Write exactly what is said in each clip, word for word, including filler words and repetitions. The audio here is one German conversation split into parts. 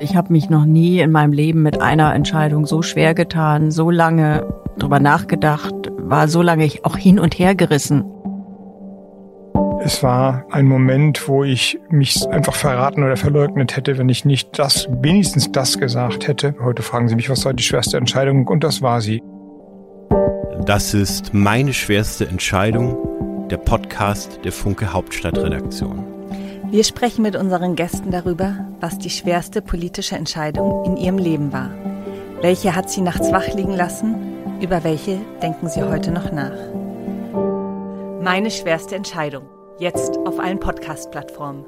ich habe mich noch nie in meinem Leben mit einer Entscheidung so schwer getan, so lange drüber nachgedacht, war so lange auch hin und her gerissen. Es war ein Moment, wo ich mich einfach verraten oder verleugnet hätte, wenn ich nicht das, wenigstens das gesagt hätte. Heute fragen Sie mich, was war die schwerste Entscheidung? Und das war sie. Das ist Meine schwerste Entscheidung, der Podcast der Funke Hauptstadtredaktion. Wir sprechen mit unseren Gästen darüber, was die schwerste politische Entscheidung in ihrem Leben war. Welche hat sie nachts wach liegen lassen? Über welche denken sie heute noch nach? Meine schwerste Entscheidung. Jetzt auf allen Podcast-Plattformen.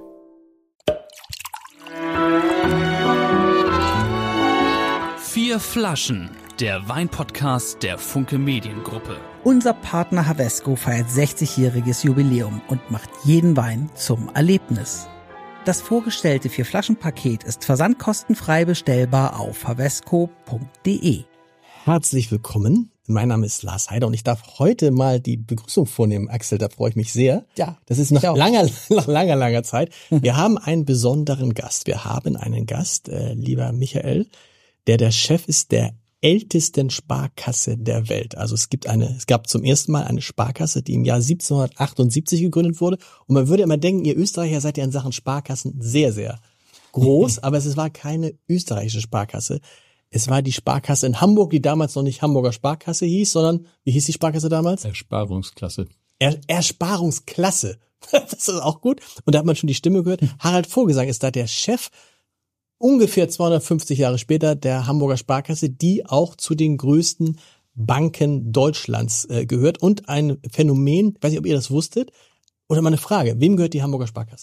Vier Flaschen, der Weinpodcast der Funke Mediengruppe. Unser Partner Havesco feiert sechzigjähriges Jubiläum und macht jeden Wein zum Erlebnis. Das vorgestellte Vier-Flaschen-Paket ist versandkostenfrei bestellbar auf havesco punkt de. Herzlich willkommen. Mein Name ist Lars Heider und ich darf heute mal die Begrüßung vornehmen. Axel, da freue ich mich sehr. Ja. Das ist nach langer, nach langer, langer Zeit. Wir haben einen besonderen Gast. Wir haben einen Gast, äh, lieber Michael, der der Chef ist der ältesten Sparkasse der Welt. Also es gibt eine, es gab zum ersten Mal eine Sparkasse, die im Jahr siebzehnhundertachtundsiebzig gegründet wurde. Und man würde immer denken, ihr Österreicher seid ja in Sachen Sparkassen sehr, sehr groß. Aber es war keine österreichische Sparkasse. Es war die Sparkasse in Hamburg, die damals noch nicht Hamburger Sparkasse hieß, sondern, wie hieß die Sparkasse damals? Ersparungsklasse. Er, Ersparungsklasse. Das ist auch gut. Und da hat man schon die Stimme gehört. Harald Vogelsang ist da der Chef, ungefähr zweihundertfünfzig Jahre später, der Hamburger Sparkasse, die auch zu den größten Banken Deutschlands äh, gehört. Und ein Phänomen, ich weiß nicht, ob ihr das wusstet, oder mal eine Frage, wem gehört die Hamburger Sparkasse?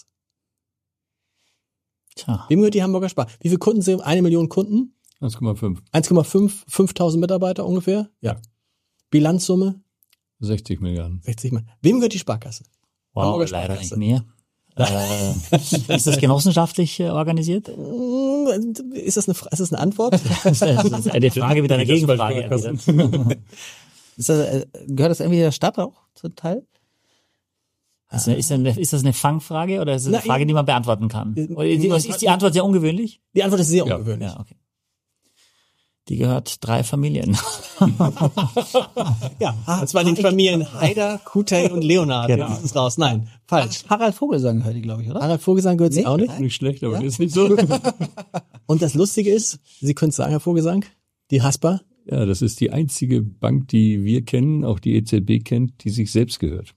Tja. Wem gehört die Hamburger Sparkasse? Wie viele Kunden sind? Eine Million Kunden? eins Komma fünf. eins Komma fünf, fünftausend Mitarbeiter ungefähr? Ja. Bilanzsumme? sechzig Milliarden. sechzig Milliarden. Wem gehört die Sparkasse? Wow, Hamburger leider Sparkasse. nicht mehr. Äh, ist das genossenschaftlich äh, organisiert? Ist das eine, ist das eine Antwort? Das ist eine Frage mit einer Gegenfrage. Ist das, äh, gehört das irgendwie der Stadt auch zum Teil? Ist, eine, ist, eine, ist das eine Fangfrage oder ist das eine Na, Frage, die man beantworten kann? Oder ist die Antwort sehr ungewöhnlich? Die Antwort ist sehr Ja. ungewöhnlich. Ja, okay. Die gehört drei Familien. Ja, das waren die Familien Heider, Kutay und Leonhard. Genau. Jetzt ist es raus. Nein, falsch. Harald Vogelsang hört die, glaube ich, oder? Harald Vogelsang gehört sie Nee, auch nicht. Nicht schlecht, aber das ist nicht so. Und das Lustige ist, Sie können es sagen, Herr Vogelsang, die Haspa. Ja, das ist die einzige Bank, die wir kennen, auch die E Z B kennt, die sich selbst gehört.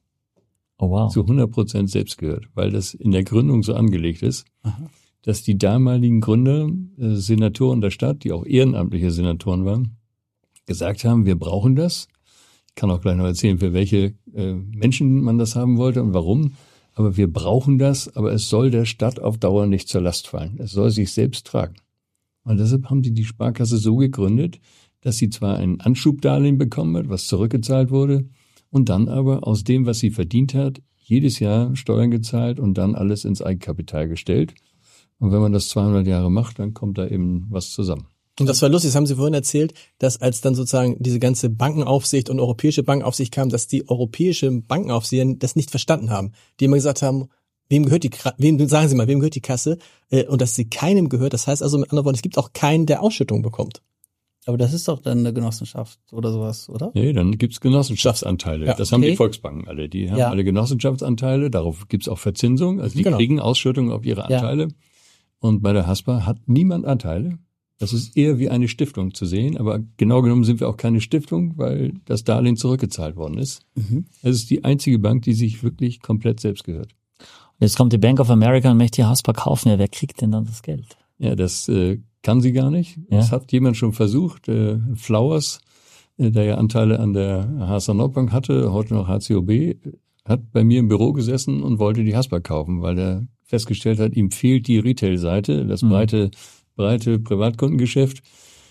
Oh wow. Zu hundert Prozent selbst gehört, weil das in der Gründung so angelegt ist, Aha. dass die damaligen Gründer, äh, Senatoren der Stadt, die auch ehrenamtliche Senatoren waren, gesagt haben, wir brauchen das. Ich kann auch gleich noch erzählen, für welche äh, Menschen man das haben wollte und warum. Aber wir brauchen das, aber es soll der Stadt auf Dauer nicht zur Last fallen. Es soll sich selbst tragen. Und deshalb haben die die Sparkasse so gegründet, dass sie zwar ein Anschubdarlehen bekommen hat, was zurückgezahlt wurde, und dann aber aus dem, was sie verdient hat, jedes Jahr Steuern gezahlt und dann alles ins Eigenkapital gestellt. Und wenn man das zweihundert Jahre macht, dann kommt da eben was zusammen. Und das war lustig, das haben Sie vorhin erzählt, dass als dann sozusagen diese ganze Bankenaufsicht und europäische Bankenaufsicht kam, dass die europäische Bankenaufsicht das nicht verstanden haben. Die immer gesagt haben, wem gehört die, wem, sagen Sie mal, wem gehört die Kasse? Und dass sie keinem gehört. Das heißt also mit anderen Worten, es gibt auch keinen, der Ausschüttung bekommt. Aber das ist doch dann eine Genossenschaft oder sowas, oder? Nee, dann gibt's Genossenschaftsanteile. Ja, das haben okay. die Volksbanken alle. Die haben Ja. alle Genossenschaftsanteile. Darauf gibt's auch Verzinsung. Also die Genau. kriegen Ausschüttung auf ihre Anteile. Ja. Und bei der Haspa hat niemand Anteile. Das ist eher wie eine Stiftung zu sehen. Aber genau genommen sind wir auch keine Stiftung, weil das Darlehen zurückgezahlt worden ist. Mhm. Es ist die einzige Bank, die sich wirklich komplett selbst gehört. Jetzt kommt die Bank of America und möchte die Haspa kaufen. Ja, wer kriegt denn dann das Geld? Ja, das äh, kann sie gar nicht. Ja. Das hat jemand schon versucht. Äh, Flowers, äh, der ja Anteile an der H S A Nordbank hatte, heute noch H C O B, hat bei mir im Büro gesessen und wollte die Haspa kaufen, weil er festgestellt hat, ihm fehlt die Retail-Seite, das Mhm. breite, breite Privatkundengeschäft,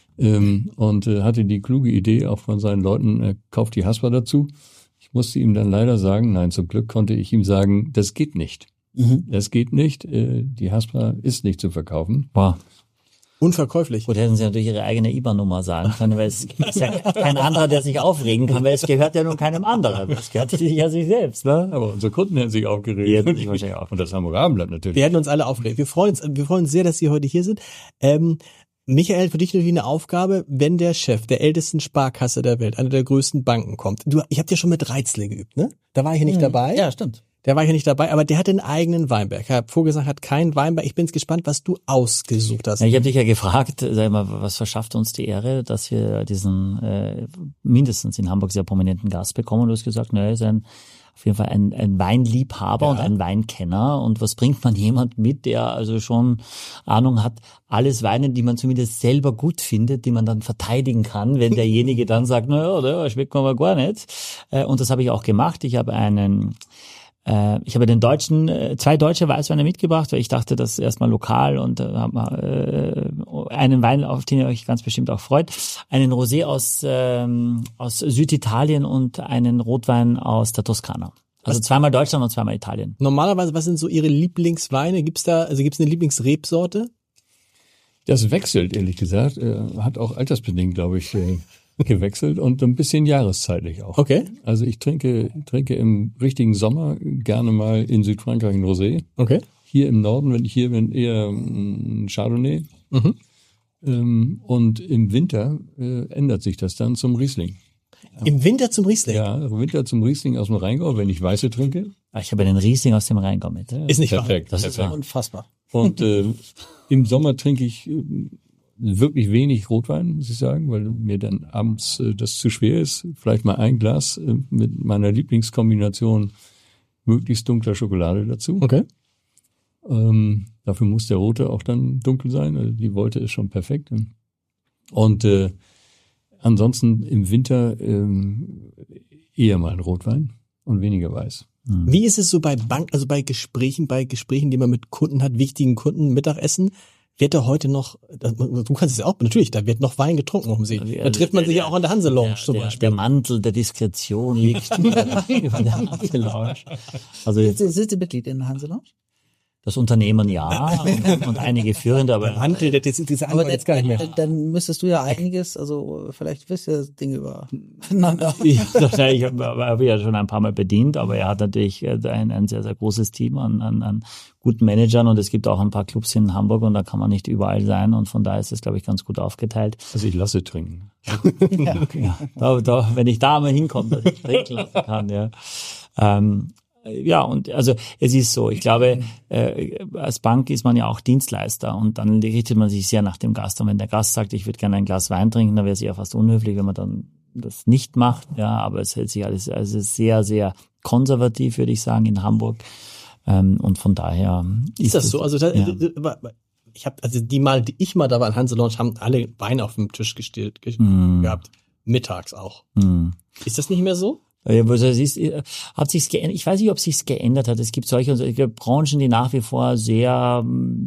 ähm, und äh, hatte die kluge Idee auch von seinen Leuten, er kauft die Haspa dazu. Ich musste ihm dann leider sagen, nein, zum Glück konnte ich ihm sagen, das geht nicht. Mhm. Das geht nicht, äh, die Haspa ist nicht zu verkaufen. Wow. Unverkäuflich. Gut, hätten sie natürlich ihre eigene I B A N-Nummer sagen können, weil es ist ja kein anderer, der sich aufregen kann, weil es gehört ja nun keinem anderen. Das gehört ja sich selbst, ne? Aber unsere Kunden hätten sich aufgeregt. Die hätten sich wahrscheinlich auch. Und das Hamburger Abendblatt natürlich. Wir hätten uns alle aufgeregt. Wir freuen uns, wir freuen uns sehr, dass Sie heute hier sind. Ähm, Michael, für dich natürlich eine Aufgabe, wenn der Chef der ältesten Sparkasse der Welt, einer der größten Banken kommt. Du, ich habe ja schon mit Reitzle geübt, ne? Da war ich ja nicht mhm. dabei. Ja, stimmt. Der war ja nicht dabei, aber der hat den eigenen Weinberg. Herr Vogelsang hat keinen Weinberg. Ich bin jetzt gespannt, was du ausgesucht hast. Ja, ich habe dich ja gefragt, sag mal, was verschafft uns die Ehre, dass wir diesen äh, mindestens in Hamburg sehr prominenten Gast bekommen. Und du hast gesagt, naja, ist ein, auf jeden Fall ein, ein Weinliebhaber ja. und ein Weinkenner. Und was bringt man jemand mit, der also schon Ahnung hat, alles Weine, die man zumindest selber gut findet, die man dann verteidigen kann, wenn derjenige dann sagt, naja, der schmeckt mir aber gar nicht. Äh, und das habe ich auch gemacht. Ich habe einen Ich habe den deutschen, zwei deutsche Weißweine mitgebracht, weil ich dachte, das ist erstmal lokal und äh, einen Wein, auf den ihr euch ganz bestimmt auch freut. Einen Rosé aus, ähm, aus Süditalien und einen Rotwein aus der Toskana. Also zweimal Deutschland und zweimal Italien. Normalerweise, was sind so Ihre Lieblingsweine? Gibt's da, also gibt's eine Lieblingsrebsorte? Das wechselt, ehrlich gesagt. Hat auch altersbedingt, glaube ich, gewechselt und ein bisschen jahreszeitlich auch. Okay. Also ich trinke trinke im richtigen Sommer gerne mal in Südfrankreich ein Rosé. Okay. Hier im Norden, wenn ich hier bin, eher ein Chardonnay. Mhm. Ähm, und im Winter äh, ändert sich das dann zum Riesling. Im Winter zum Riesling? Ja, im Winter zum Riesling aus dem Rheingau, wenn ich Weiße trinke. Ich habe den Riesling aus dem Rheingau mit. Ja, ist nicht perfekt. wahr? Das ist unfassbar. Und äh, im Sommer trinke ich äh, wirklich wenig Rotwein, muss ich sagen, weil mir dann abends äh, das zu schwer ist. Vielleicht mal ein Glas äh, mit meiner Lieblingskombination möglichst dunkler Schokolade dazu. Okay. Ähm, dafür muss der rote auch dann dunkel sein. Also die Wolte ist schon perfekt. Und äh, ansonsten im Winter ähm, eher mal ein Rotwein und weniger weiß. Wie ist es so bei Bank, also bei Gesprächen, bei Gesprächen, die man mit Kunden hat, wichtigen Kunden, Mittagessen? Wird da heute noch, du kannst es ja auch, natürlich, da wird noch Wein getrunken um Sie. Da trifft man sich ja auch in der Hanse-Lounge zum der, Beispiel. Der Mantel der Diskretion liegt über der Hanse-Lounge. Also jetzt, sind Sie Mitglied in der Hanse-Lounge? Das Unternehmen ja und, und einige Führende, aber der Mantel, der, diese, diese Antwort jetzt gar nicht mehr. Dann, dann müsstest du ja einiges, also vielleicht wisst ihr das Ding über. ich ich habe hab ja schon ein paar Mal bedient, aber er hat natürlich ein, ein sehr, sehr großes Team an, an, an guten Managern und es gibt auch ein paar Clubs in Hamburg und da kann man nicht überall sein und von daher ist es, glaube ich, ganz gut aufgeteilt. Also ich lasse trinken. ja, ja. Da, da, wenn ich da mal hinkomme, dass ich trinken lassen kann, ja. Ähm, Ja, und also es ist so, ich glaube, äh, als Bank ist man ja auch Dienstleister und dann richtet man sich sehr nach dem Gast. Und wenn der Gast sagt, ich würde gerne ein Glas Wein trinken, dann wäre es ja fast unhöflich, wenn man dann das nicht macht. Ja, aber es hält sich alles, also sehr, sehr konservativ, würde ich sagen, in Hamburg. Ähm, und von daher ist, ist das so. Also da, ja. ich habe, also die Mal, die ich mal da war in Hanse Lounge, haben alle Wein auf dem Tisch gestellt mm. gehabt, mittags auch. Mm. Ist das nicht mehr so? Ja, also es ist, hat sich's geändert. Ich weiß nicht, ob sich's geändert hat. Es gibt solche, solche Branchen, die nach wie vor sehr,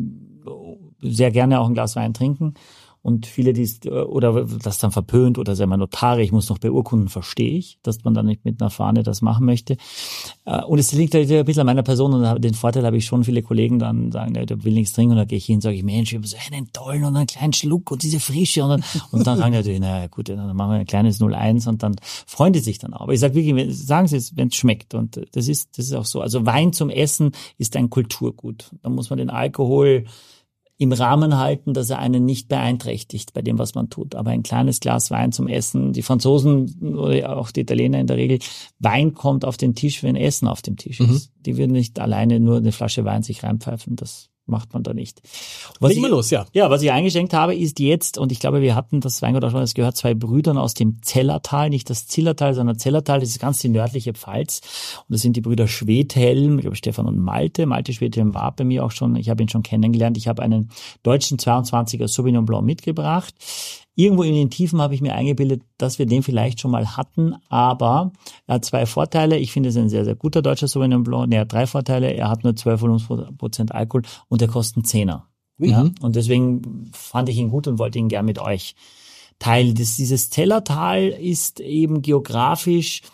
sehr gerne auch ein Glas Wein trinken. Und viele, die oder das dann verpönt oder sagen wir Notare, ich muss noch beurkunden, verstehe ich, dass man dann nicht mit einer Fahne das machen möchte. Und es liegt halt ein bisschen an meiner Person und den Vorteil habe ich schon, viele Kollegen dann sagen, der will nichts trinken und dann gehe ich hin und sage ich, Mensch, wir haben so einen tollen und einen kleinen Schluck und diese Frische und dann, und dann sagen die natürlich, naja gut, dann machen wir ein kleines null eins und dann freuen die sich dann auch. Aber ich sage wirklich, sagen Sie es, wenn es schmeckt und das ist, das ist auch so. Also Wein zum Essen ist ein Kulturgut. Da muss man den Alkohol im Rahmen halten, dass er einen nicht beeinträchtigt bei dem, was man tut. Aber ein kleines Glas Wein zum Essen, die Franzosen oder auch die Italiener in der Regel, Wein kommt auf den Tisch, wenn Essen auf dem Tisch ist. Mhm. Die würden nicht alleine nur eine Flasche Wein sich reinpfeifen, das macht man da nicht. Was ich, mal los, ja. Ja, was ich eingeschenkt habe, ist jetzt, und ich glaube, wir hatten das Weingut auch schon mal, das gehört zwei Brüdern aus dem Zellertal, nicht das Zillertal, sondern Zellertal, das ist ganz die nördliche Pfalz. Und das sind die Brüder Schwedhelm, ich glaube Stefan und Malte. Malte Schwedhelm war bei mir auch schon, ich habe ihn schon kennengelernt. Ich habe einen deutschen zweiundzwanziger Sauvignon Blanc mitgebracht. Irgendwo in den Tiefen habe ich mir eingebildet, dass wir den vielleicht schon mal hatten, aber er hat zwei Vorteile. Ich finde, es ist ein sehr, sehr guter deutscher Sauvignon Blanc. Er hat drei Vorteile. Er hat nur zwölf Prozent Alkohol und er kostet einen Zehner. Mhm. Ja, und deswegen fand ich ihn gut und wollte ihn gern mit euch teilen. Das, dieses Zellertal ist eben geografisch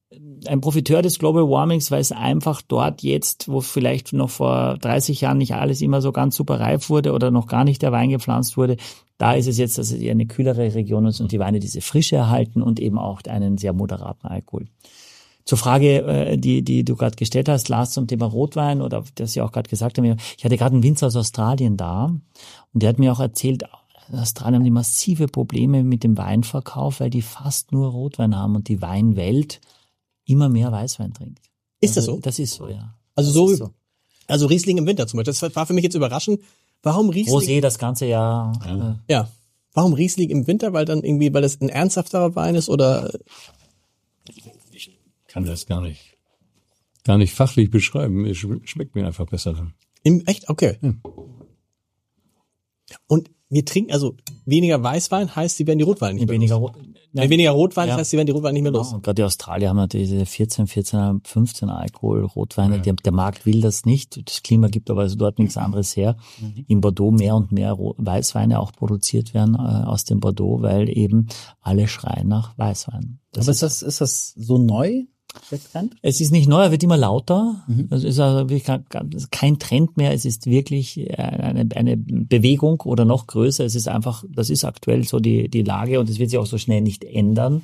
ein Profiteur des Global Warmings, weil es einfach dort jetzt, wo vielleicht noch vor dreißig Jahren nicht alles immer so ganz super reif wurde oder noch gar nicht der Wein gepflanzt wurde, da ist es jetzt, dass es eher eine kühlere Region ist und die Weine diese Frische erhalten und eben auch einen sehr moderaten Alkohol. Zur Frage, die die du gerade gestellt hast, Lars, zum Thema Rotwein oder das Sie auch gerade gesagt haben, ich hatte gerade einen Winzer aus Australien da und der hat mir auch erzählt, in Australien haben die massive Probleme mit dem Weinverkauf, weil die fast nur Rotwein haben und die Weinwelt immer mehr Weißwein trinkt. Ist das also, so? Das ist so, ja. Also so, so, also Riesling im Winter zum Beispiel. Das war für mich jetzt überraschend. Warum Riesling? Rosé das ganze Jahr. Ja. Äh, ja. Warum Riesling im Winter? Weil dann irgendwie, weil das ein ernsthafterer Wein ist oder? Ich kann das gar nicht, gar nicht fachlich beschreiben. Es schmeckt mir einfach besser dann. Im, echt? Okay. Ja. Und wir trinken, also weniger Weißwein heißt, sie werden die Rotweine nicht mehr weniger los. Rot, nein, weniger Rotwein ja. heißt, sie werden die Rotweine nicht mehr los. Genau. Gerade die Australier haben natürlich diese vierzehn, vierzehn, fünfzehn Alkohol, Rotweine. Ja. Der, der Markt will das nicht. Das Klima gibt aber also dort nichts anderes her. Mhm. In Bordeaux mehr und mehr Weißweine auch produziert werden äh, aus dem Bordeaux, weil eben alle schreien nach Weißwein. Das aber ist das, ist das so neu? Der Trend? Es ist nicht neu, er wird immer lauter. Mhm. Es ist also wirklich kein Trend mehr. Es ist wirklich eine, eine Bewegung oder noch größer. Es ist einfach, das ist aktuell so die, die Lage und es wird sich auch so schnell nicht ändern.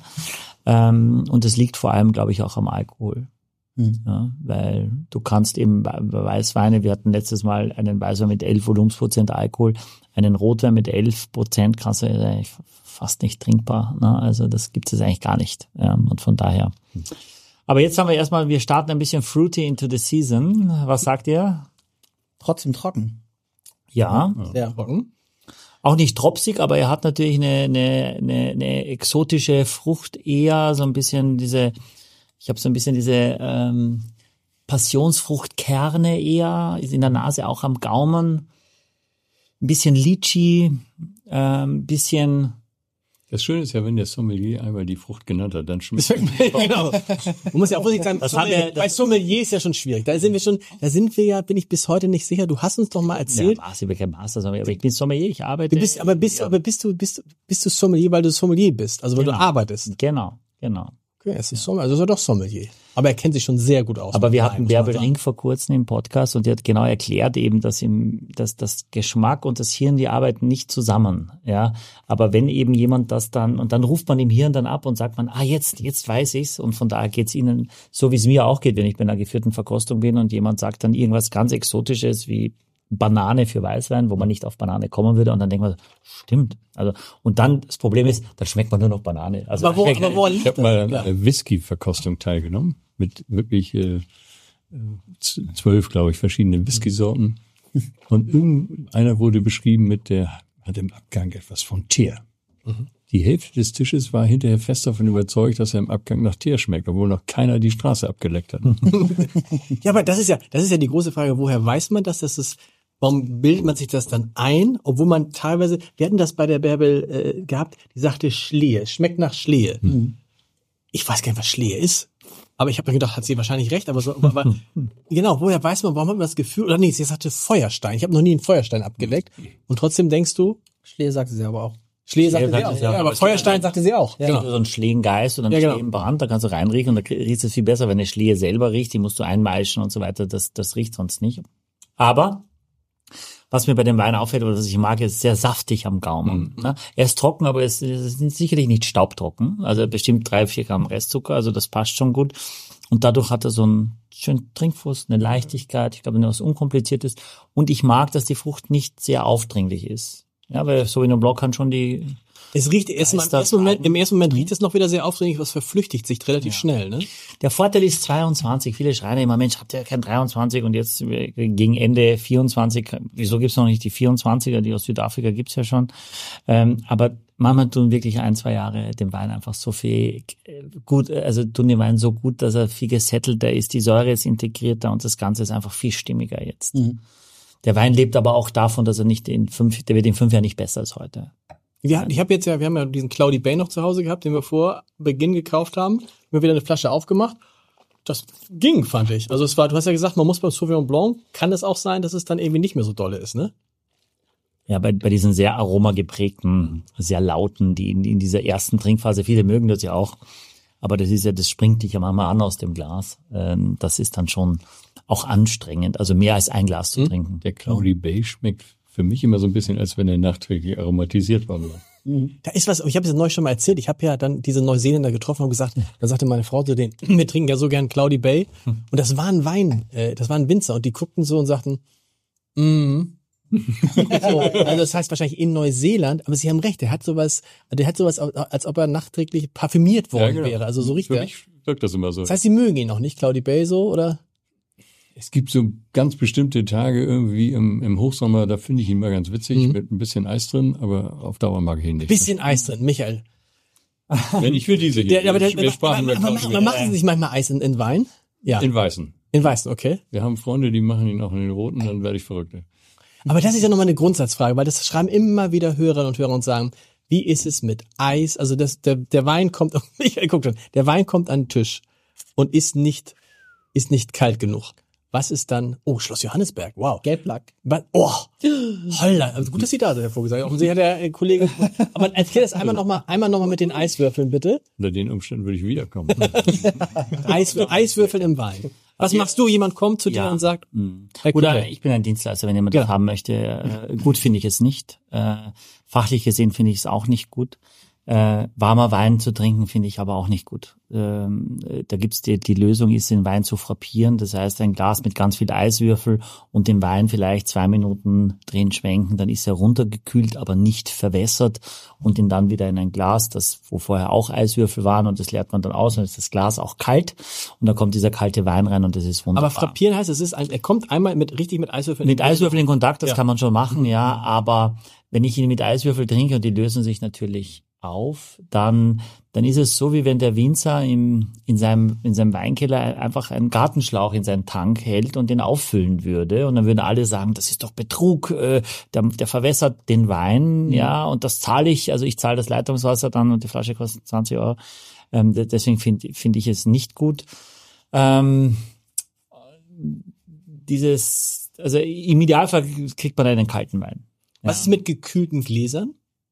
Und es liegt vor allem, glaube ich, auch am Alkohol. Mhm. Ja, weil du kannst eben Weißweine, wir hatten letztes Mal einen Weißwein mit elf Volumensprozent Alkohol, einen Rotwein mit elf Prozent, kannst du eigentlich fast nicht trinkbar. Ne? Also das gibt es eigentlich gar nicht. Ja, und von daher. Mhm. Aber jetzt haben wir erstmal, wir starten ein bisschen fruity into the season. Was sagt ihr? Trotzdem trocken. Ja. Sehr trocken. Auch nicht tropsig, aber er hat natürlich eine, eine, eine, eine exotische Frucht, eher so ein bisschen diese, ich habe so ein bisschen diese ähm, Passionsfruchtkerne eher, ist in der Nase auch am Gaumen. Ein bisschen Litchi, ein ähm, bisschen... Das Schöne ist ja, wenn der Sommelier einmal die Frucht genannt hat, dann schmeckt es. Genau. Man muss ja auch vorsichtig sein, Sommelier, bei Sommelier ist ja schon schwierig. Da sind wir schon, da sind wir ja, bin ich bis heute nicht sicher. Du hast uns doch mal erzählt. Ja, ich bin kein Master Sommelier, aber ich bin Sommelier, ich arbeite. Du bist, aber bist, ja. aber bist du, bist, bist du Sommelier, weil du Sommelier bist, also weil genau. du arbeitest. Genau, genau. Okay, es ist Sommelier, also ist er doch Sommelier. Aber er kennt sich schon sehr gut aus. Aber wir hatten Bärbel Ring vor kurzem im Podcast und die hat genau erklärt eben, dass im, dass das Geschmack und das Hirn, die arbeiten nicht zusammen, ja. Aber wenn eben jemand das dann, und dann ruft man dem Hirn dann ab und sagt man, ah, jetzt, jetzt weiß ich's. Und von daher geht's Ihnen, so wie es mir auch geht, wenn ich bei einer geführten Verkostung bin und jemand sagt dann irgendwas ganz Exotisches wie Banane für Weißwein, wo man nicht auf Banane kommen würde und dann denkt man, stimmt. Also und dann das Problem ist, dann schmeckt man nur noch Banane. Also aber wo, aber wo ich habe mal an einer Whisky-Verkostung teilgenommen mit wirklich äh, zwölf, glaube ich, verschiedene Whisky-Sorten und irgendeiner wurde beschrieben mit der hat im Abgang etwas von Teer. Mhm. Die Hälfte des Tisches war hinterher fest davon überzeugt, dass er im Abgang nach Teer schmeckt, obwohl noch keiner die Straße abgeleckt hat. Ja, aber das ist ja, das ist ja die große Frage, woher weiß man das, dass das, warum bildet man sich das dann ein, obwohl man teilweise, wir hatten das bei der Bärbel äh, gehabt, die sagte Schlehe, es schmeckt nach Schlehe. Mhm. Ich weiß gar nicht, was Schlehe ist, aber ich habe mir gedacht, hat sie wahrscheinlich recht, aber so, aber genau, woher weiß man, warum hat man das Gefühl, oder nee, sie sagte Feuerstein, ich habe noch nie einen Feuerstein abgeleckt und trotzdem denkst du, Schlehe sagte sie aber auch. Schlehe sagte sie auch, ja, aber Feuerstein sagte sie auch. Ja, genau. So einen Schlehengeist oder einen ja, genau. Schlehenbrand, da kannst du reinriechen und da riechst du es viel besser, wenn eine Schlehe selber riecht, die musst du einmeischen und so weiter, das, das riecht sonst nicht. Aber was mir bei dem Wein auffällt oder was ich mag, ist sehr saftig am Gaumen. Mhm. Er ist trocken, aber es ist sicherlich nicht staubtrocken. Also bestimmt drei, vier Gramm Restzucker, also das passt schon gut. Und dadurch hat er so einen schönen Trinkfluss, eine Leichtigkeit, ich glaube, was Unkompliziertes. Und ich mag, dass die Frucht nicht sehr aufdringlich ist. Ja, weil Sauvignon Blanc kann schon die... Es riecht erst mal, im, ersten Moment, im ersten Moment riecht es noch wieder sehr aufdringlich, was verflüchtigt sich relativ ja. schnell, ne? Der Vorteil ist zweiundzwanzig. Viele schreien immer, Mensch, habt ihr kein dreiundzwanzig und jetzt gegen Ende vierundzwanzig. Wieso gibt's noch nicht die vierundzwanziger? Die aus Südafrika gibt's ja schon. Ähm, aber manchmal tun wirklich ein, zwei Jahre dem Wein einfach so viel gut, also tun dem Wein so gut, dass er viel gesettelter ist. Die Säure ist integrierter und das Ganze ist einfach viel stimmiger jetzt. Mhm. Der Wein lebt aber auch davon, dass er nicht in fünf, der wird in fünf Jahren nicht besser als heute. Ja, ich habe jetzt ja, wir haben ja diesen Cloudy Bay noch zu Hause gehabt, den wir vor Beginn gekauft haben. Wir haben wieder eine Flasche aufgemacht. Das ging, fand ich. Also es war, du hast ja gesagt, man muss beim Sauvignon Blanc, kann es auch sein, dass es dann irgendwie nicht mehr so dolle ist, ne? Ja, bei, bei diesen sehr aromageprägten, sehr lauten, die in, in dieser ersten Trinkphase, viele mögen das ja auch. Aber das ist ja, das springt dich ja manchmal an aus dem Glas. Ähm, das ist dann schon auch anstrengend, also mehr als ein Glas zu hm. trinken. Der Cloudy Bay schmeckt für mich immer so ein bisschen, als wenn er nachträglich aromatisiert war. Da ist was, ich habe es neulich schon mal erzählt, ich habe ja dann diese Neuseeländer getroffen und gesagt, dann sagte meine Frau zu denen, wir trinken ja so gern Cloudy Bay. Und das war ein Wein, äh, das war ein Winzer und die guckten so und sagten, mm. so, also das heißt wahrscheinlich in Neuseeland, aber sie haben recht, der hat sowas, der hat sowas, als ob er nachträglich parfümiert worden ja, genau. wäre, also so richtig. Für mich wirkt das immer so. Das heißt, sie mögen ihn auch nicht, Cloudy Bay so, oder? Es gibt so ganz bestimmte Tage irgendwie im, im Hochsommer, da finde ich ihn mal ganz witzig, mhm. mit ein bisschen Eis drin, aber auf Dauer mag ich ihn nicht. Bisschen Eis drin, Michael. Wenn ich will diese hier. Der, aber der, wir sprachen aber, aber, aber machen Sie sich manchmal Eis in, in Wein? Ja. In Weißen. In Weißen, okay. Wir haben Freunde, die machen ihn auch in den Roten, dann werde ich verrückt. Aber das ist ja nochmal eine Grundsatzfrage, weil das schreiben immer wieder Hörerinnen und Hörer und sagen, wie ist es mit Eis? Also das, der, der Wein kommt, Michael guckt schon, der Wein kommt an den Tisch und ist nicht, ist nicht kalt genug. Was ist dann? Oh, Schloss Johannesberg, wow. Gelblack. Oh, holla. Also gut, dass Sie da sind, Herr Vogelsang. Offensichtlich hat der Kollege. Aber erzähl das einmal nochmal, einmal nochmal mit den Eiswürfeln, bitte. Unter den Umständen würde ich wiederkommen. Eis, Eiswürfel im Wein. Was ja. machst du? Jemand kommt zu dir ja. und sagt, mhm. Oder ich bin ein Dienstleister, wenn jemand ja. das haben möchte. Äh, gut finde ich es nicht. Äh, fachlich gesehen finde ich es auch nicht gut. Äh, warmer Wein zu trinken finde ich aber auch nicht gut. Ähm, da gibt's die, die Lösung ist, den Wein zu frappieren. Das heißt, ein Glas mit ganz viel Eiswürfel und den Wein vielleicht zwei Minuten drehen, schwenken. Dann ist er runtergekühlt, aber nicht verwässert und ihn dann wieder in ein Glas, das wo vorher auch Eiswürfel waren und das leert man dann aus und ist das Glas auch kalt und dann kommt dieser kalte Wein rein und das ist wunderbar. Aber frappieren heißt, es ist ein, er kommt einmal mit richtig mit Eiswürfeln. Mit Eiswürfeln in Kontakt, das ja. kann man schon machen, ja. Aber wenn ich ihn mit Eiswürfel trinke und die lösen sich natürlich auf, dann dann ist es so, wie wenn der Winzer im, in seinem in seinem Weinkeller einfach einen Gartenschlauch in seinen Tank hält und den auffüllen würde und dann würden alle sagen, das ist doch Betrug, äh, der, der verwässert den Wein, mhm. ja, und das zahle ich, also ich zahle das Leitungswasser dann und die Flasche kostet zwanzig Euro, ähm, deswegen finde finde ich es nicht gut. Ähm, dieses, also im Idealfall kriegt man einen kalten Wein. Ja. Was ist mit gekühlten Gläsern?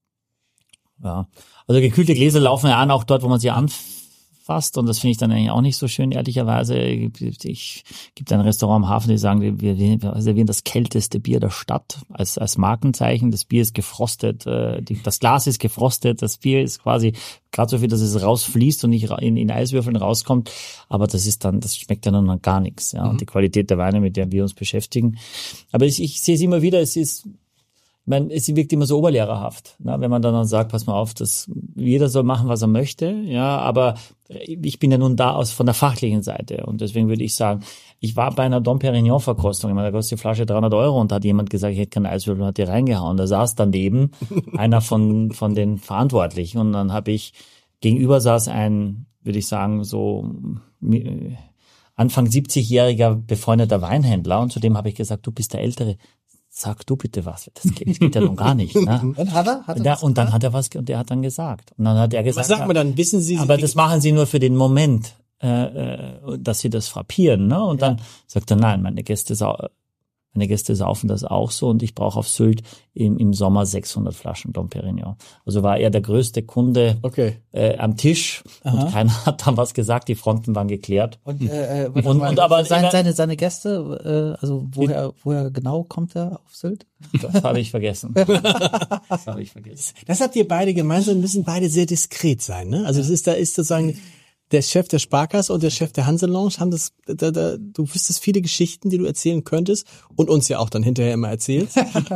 Ja, also gekühlte Gläser laufen ja an, auch dort, wo man sie anfasst und das finde ich dann eigentlich auch nicht so schön, ehrlicherweise. Ich gibt ein Restaurant am Hafen, die sagen, wir, wir servieren das kälteste Bier der Stadt als als Markenzeichen. Das Bier ist gefrostet, die, das Glas ist gefrostet, das Bier ist quasi gerade so viel, dass es rausfließt und nicht in, in Eiswürfeln rauskommt, aber das ist dann, das schmeckt ja dann gar nichts. Ja, mhm. Und die Qualität der Weine, mit der wir uns beschäftigen. Aber ich, ich sehe es immer wieder, es ist Ich meine, es wirkt immer so oberlehrerhaft, ne? Wenn man dann sagt, pass mal auf, dass jeder soll machen, was er möchte, ja, aber ich bin ja nun da aus von der fachlichen Seite und deswegen würde ich sagen, ich war bei einer Dom Perignon Verkostung, ich meine, da kostet die Flasche dreihundert Euro und da hat jemand gesagt, ich hätte keinen Eiswürfel und hat die reingehauen. Da saß daneben einer von von den Verantwortlichen und dann habe ich, gegenüber saß ein, würde ich sagen, so Anfang siebzigjähriger befreundeter Weinhändler und zu dem habe ich gesagt, du bist der Ältere. Sag du bitte was, das geht, das geht ja nun gar nicht. Ne? Und hat er? Hat er ja, und dann hat er was, und der hat dann gesagt. Und dann hat er gesagt, was sagt man dann? Wissen Sie? Aber das machen Sie nur für den Moment, äh, dass Sie das frappieren, ne? Und ja. dann sagt er, nein, meine Gäste, meine Gäste saufen das auch so und ich brauche auf Sylt im, im Sommer sechshundert Flaschen Dom Perignon. Also war er der größte Kunde okay. äh, am Tisch. Aha. Und keiner hat dann was gesagt, die Fronten waren geklärt. Und, äh, und, und, und aber seine, seine, seine Gäste, äh, also woher, woher genau kommt er auf Sylt? Das habe ich vergessen. Das habe ich vergessen. Das habt ihr beide gemeinsam, müssen beide sehr diskret sein, ne? Also das ist, da ist sozusagen der Chef der Sparkasse und der Chef der Hanse Lounge haben das, da, da, du wüsstest viele Geschichten, die du erzählen könntest und uns ja auch dann hinterher immer erzählst.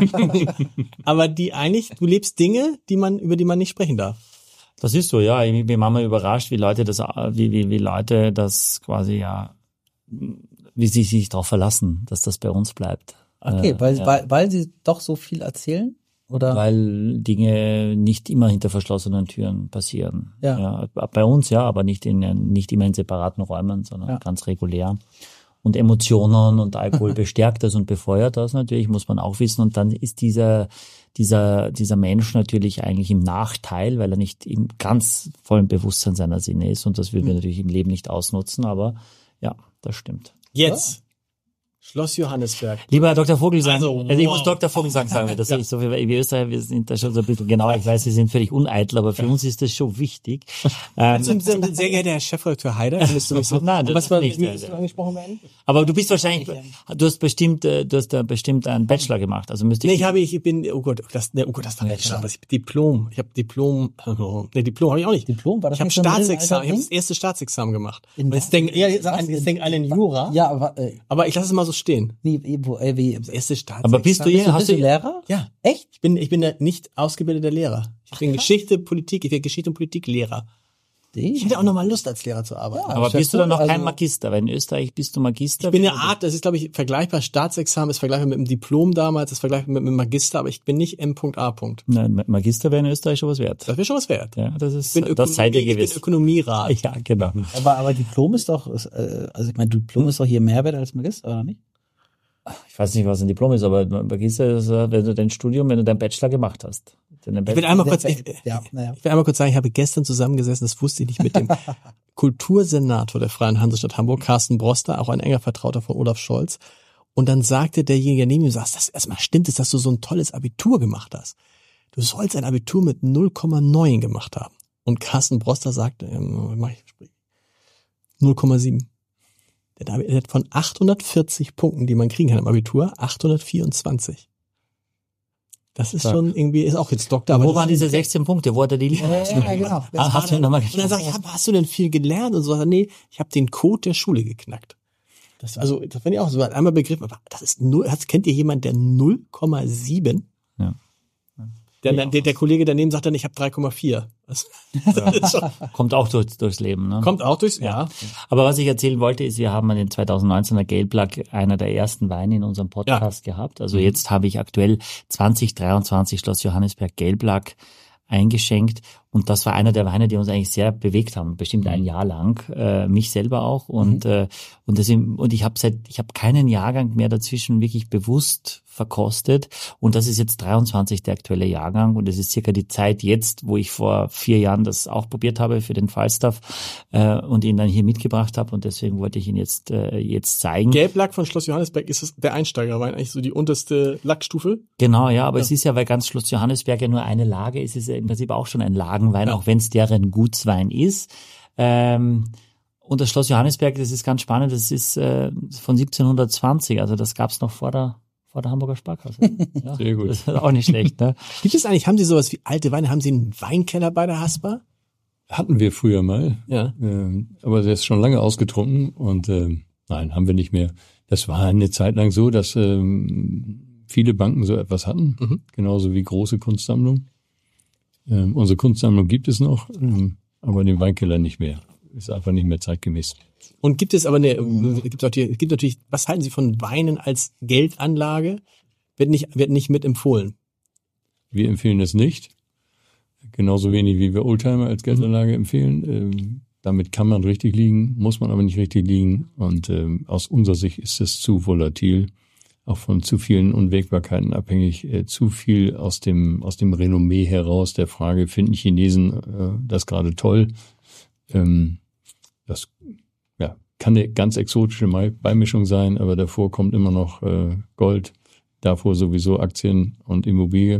Aber die eigentlich, du lebst Dinge, die man, über die man nicht sprechen darf. Das ist so, ja. Ich bin manchmal überrascht, wie Leute das, wie, wie, wie Leute das quasi, ja, wie sie sich darauf verlassen, dass das bei uns bleibt. Okay, äh, weil, ja. weil, weil sie doch so viel erzählen? Oder? Weil Dinge nicht immer hinter verschlossenen Türen passieren. Ja. ja bei uns ja, aber nicht in nicht immer in separaten Räumen, sondern ja. ganz regulär. Und Emotionen und Alkohol bestärkt das und befeuert das natürlich, muss man auch wissen. Und dann ist dieser dieser dieser Mensch natürlich eigentlich im Nachteil, weil er nicht im ganz vollen Bewusstsein seiner Sinne ist. Und das würden wir natürlich im Leben nicht ausnutzen. Aber ja, das stimmt. Jetzt. Schloss Johannesberg. Lieber Herr Doktor Vogelsang, Also, also, ich wow. muss Doktor Vogelsang sagen, das ja. ist so viel, wir Österreicher, wir sind da schon so ein bisschen, genau, ich weiß, wir sind völlig uneitel, aber für uns ist das schon wichtig. Ähm, sehr geehrter Herr Chefredakteur Heider, kannst du mich so, Nein, was war nicht, nicht angesprochen werden? Aber du bist wahrscheinlich, du hast bestimmt, du hast da bestimmt einen Bachelor gemacht, also müsste ich. Nee, ich habe, ich bin, oh Gott, das, ne, oh Gott, das war nicht schon, was ich, Diplom, ich habe Diplom, oh, nee, Diplom habe ich auch nicht. Diplom, war das Ich habe nicht so ein Staatsexamen, ich habe Ding? das erste Staatsexamen gemacht. In Und jetzt denken, ja, jetzt, jetzt denken alle in Jura. Ja, aber, äh, Aber ich lasse es mal so stehen. wie, wo, äh, wie, Das erste Staatsexamen. Aber bist du hier, hast bist du du, Lehrer? Ja. Echt? Ich bin, ich bin der nicht ausgebildeter Lehrer. Ich bin Geschichte, Politik, ich bin Geschichte und Politik Lehrer. Ich hätte auch noch mal Lust, als Lehrer zu arbeiten. aber bist du dann noch also, kein Magister? Weil in Österreich bist du Magister. Ich bin eine Art, das ist, glaube ich, vergleichbar. Staatsexamen ist vergleichbar mit dem Diplom damals, ist vergleichbar mit dem Magister, aber ich bin nicht M A. Nein, Magister wäre in Österreich schon was wert. Das wäre schon was wert. Ja, das ist, Ich bin, das seid ihr Ökonomie, ich gewiss. bin Ökonomierat. Ja, genau. Aber, aber Diplom ist doch, ist, äh, also ich meine, Diplom ist doch hier mehr wert als Magister, oder nicht? Ich weiß nicht, was ein Diplom ist, aber Magister ist, wenn du dein Studium, wenn du deinen Bachelor gemacht hast. Ich will einmal kurz, ich, Ja, naja. ich will einmal kurz sagen, ich habe gestern zusammengesessen, das wusste ich nicht, mit dem Kultursenator der Freien Hansestadt Hamburg, Carsten Broster, auch ein enger Vertrauter von Olaf Scholz. Und dann sagte derjenige, der neben ihm saß, das erstmal stimmt es, dass du so ein tolles Abitur gemacht hast. Du sollst ein Abitur mit null Komma neun gemacht haben. Und Carsten Broster sagte, ähm, mach ich null Komma sieben. Der hat von achthundertvierzig Punkten, die man kriegen kann im Abitur, achthundertvierundzwanzig. Das ist schon irgendwie, ist auch jetzt Doktor. Aber wo waren diese sechzehn Punkte? Wo hat er die Linie? Ja, ja, genau. Ah, hast du nochmal Und dann sag ich, ja, hast du denn viel gelernt? Und so, nee, ich habe den Code der Schule geknackt. Das, also, das fand ich auch so, einmal begriffen, aber das ist null, das, kennt ihr jemand, der null Komma sieben? Ja. Der, der, der Kollege daneben sagt dann, ich habe drei Komma vier. Das, das ist schon, Kommt auch durch, durchs Leben, ne? kommt auch durchs, ja. Aber was ich erzählen wollte, ist, wir haben den zwanzig neunzehner Gelblack, einer der ersten Weine in unserem Podcast ja. gehabt. Also jetzt habe ich aktuell zwanzig dreiundzwanzig Schloss Johannesberg Gelblack eingeschenkt. Und das war einer der Weine, die uns eigentlich sehr bewegt haben, bestimmt ein Jahr lang, äh, mich selber auch. Und mhm. äh, und deswegen, und ich habe seit, ich habe keinen Jahrgang mehr dazwischen wirklich bewusst verkostet. Und das ist jetzt dreiundzwanzig der aktuelle Jahrgang. Und es ist circa die Zeit jetzt, wo ich vor vier Jahren das auch probiert habe für den Falstaff äh, und ihn dann hier mitgebracht habe. Und deswegen wollte ich ihn jetzt äh, jetzt zeigen. Gelblack von Schloss Johannesberg ist das der Einsteigerwein, eigentlich so die unterste Lackstufe. Genau, ja, aber ja. es ist ja, weil ganz Schloss Johannesberg ja nur eine Lage ist, ist es ja im Prinzip auch schon ein Lagenwein, ja. auch wenn es deren Gutswein ist. Ähm, und das Schloss Johannesberg, das ist ganz spannend, das ist äh, von siebzehnhundertzwanzig, also das gab's noch vor der vor der Hamburger Sparkasse. Ja, sehr gut. Das ist auch nicht schlecht, ne? Gibt es eigentlich, haben Sie sowas wie alte Weine, haben Sie einen Weinkeller bei der Haspa? Hatten wir früher mal, ja. ähm, aber der ist schon lange ausgetrunken und ähm, nein, haben wir nicht mehr. Das war eine Zeit lang so, dass ähm, viele Banken so etwas hatten, mhm. genauso wie große Kunstsammlungen. Ähm, unsere Kunstsammlung gibt es noch, ähm, aber den Weinkeller nicht mehr. Ist einfach nicht mehr zeitgemäß. Und gibt es aber eine, gibt es gibt natürlich, was halten Sie von Weinen als Geldanlage? Wird nicht, wird nicht mit empfohlen. Wir empfehlen es nicht. Genauso wenig wie wir Oldtimer als Geldanlage mhm. empfehlen. Ähm, damit kann man richtig liegen, muss man aber nicht richtig liegen. Und ähm, aus unserer Sicht ist es zu volatil, auch von zu vielen Unwägbarkeiten abhängig, äh, zu viel aus dem aus dem Renommee heraus der Frage, finden Chinesen äh, das gerade toll? Ähm, das ja, kann eine ganz exotische Beimischung sein, aber davor kommt immer noch äh, Gold, davor sowieso Aktien und Immobilie.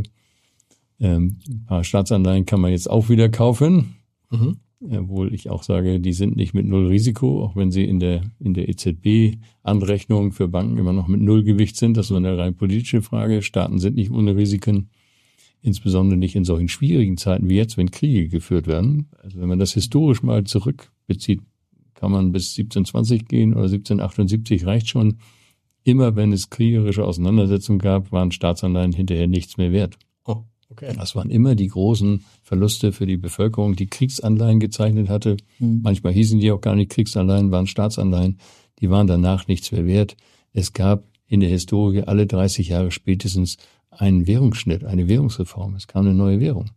Ähm, ein paar Staatsanleihen kann man jetzt auch wieder kaufen, mhm. obwohl ich auch sage, die sind nicht mit null Risiko, auch wenn sie in der in der E Z B-Anrechnung für Banken immer noch mit Nullgewicht sind. Das ist eine rein politische Frage. Staaten sind nicht ohne Risiken, insbesondere nicht in solchen schwierigen Zeiten wie jetzt, wenn Kriege geführt werden. Also wenn man das historisch mal zurückbezieht, kann man bis siebzehnhundertzwanzig gehen oder siebzehnhundertachtundsiebzig reicht schon. Immer wenn es kriegerische Auseinandersetzungen gab, waren Staatsanleihen hinterher nichts mehr wert. Oh, okay. Das waren immer die großen Verluste für die Bevölkerung, die Kriegsanleihen gezeichnet hatte. Mhm. Manchmal hießen die auch gar nicht Kriegsanleihen, waren Staatsanleihen. Die waren danach nichts mehr wert. Es gab in der Historie alle dreißig Jahre spätestens einen Währungsschnitt, eine Währungsreform. Es kam eine neue Währung.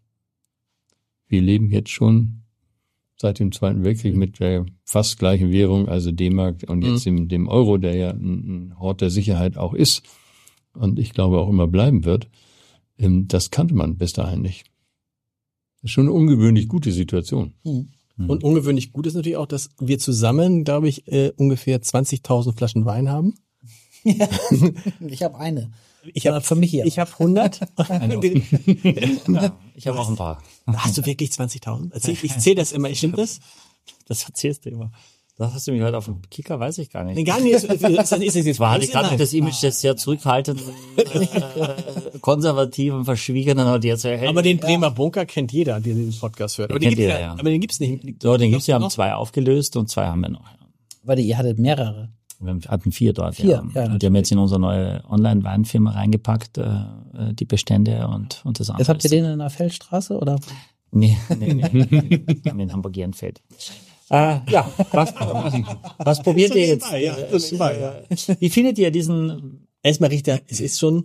Wir leben jetzt schon seit dem Zweiten Weltkrieg mit der fast gleichen Währung, also D-Mark und jetzt mhm. dem, dem Euro, der ja ein Hort der Sicherheit auch ist und ich glaube auch immer bleiben wird. Das kannte man bis dahin nicht. Das ist schon eine ungewöhnlich gute Situation. Mhm. Und ungewöhnlich gut ist natürlich auch, dass wir zusammen, glaube ich, äh, ungefähr zwanzigtausend Flaschen Wein haben. Ja. Ich habe eine. Ich habe für mich hier. Ich habe hundert. Ja, ich habe auch ein paar. Hast du wirklich zwanzigtausend? Ich, ich zähle das immer. Stimmt das? Das erzählst du immer. Das hast du mich heute auf dem Kicker, weiß ich gar nicht. Nee, gar nicht. Ist, ist, ist, ist, ist jetzt war hatte ich gerade das Image des sehr zurückhaltenden, äh, konservativen, verschwiegenen und jetzt hey, aber den Bremer Bunker kennt jeder, der diesen Podcast hört. Aber den, jeder, ja, ja. aber den gibt's nicht. So, den gibt's ja, haben zwei aufgelöst und zwei haben wir noch. Ja. Warte, ihr hattet mehrere. Wir hatten vier dort. Vier, ja. ja, und die haben jetzt in unsere neue Online-Weinfirma reingepackt, äh, die Bestände und, und das andere. Jetzt habt ihr den in der Feldstraße, oder? Nee, nee, nee. Wir haben in Hamburg-Ehrenfeld. Äh, ja, was, was probiert ihr jetzt? Ja, das war, ja. Wie findet ihr diesen? Erstmal riecht er, es ist schon.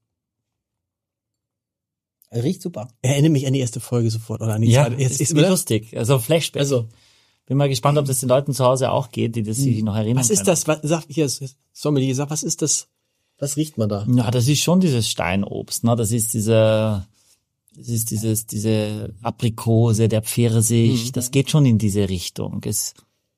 Er riecht super. Erinnere mich an die erste Folge sofort oder an die Ja, zweite. Jetzt ist, ist lustig. Also Flashback. Also bin mal gespannt, ob das den Leuten zu Hause auch geht, die das sich noch erinnern. Was ist können. das? Was sagt hier Sommelier? Sag, was ist das? Was riecht man da? Ja, das ist schon dieses Steinobst. Ne, das ist dieser. Das ist dieses, diese Aprikose, der Pfirsich, mhm. das geht schon in diese Richtung. Es,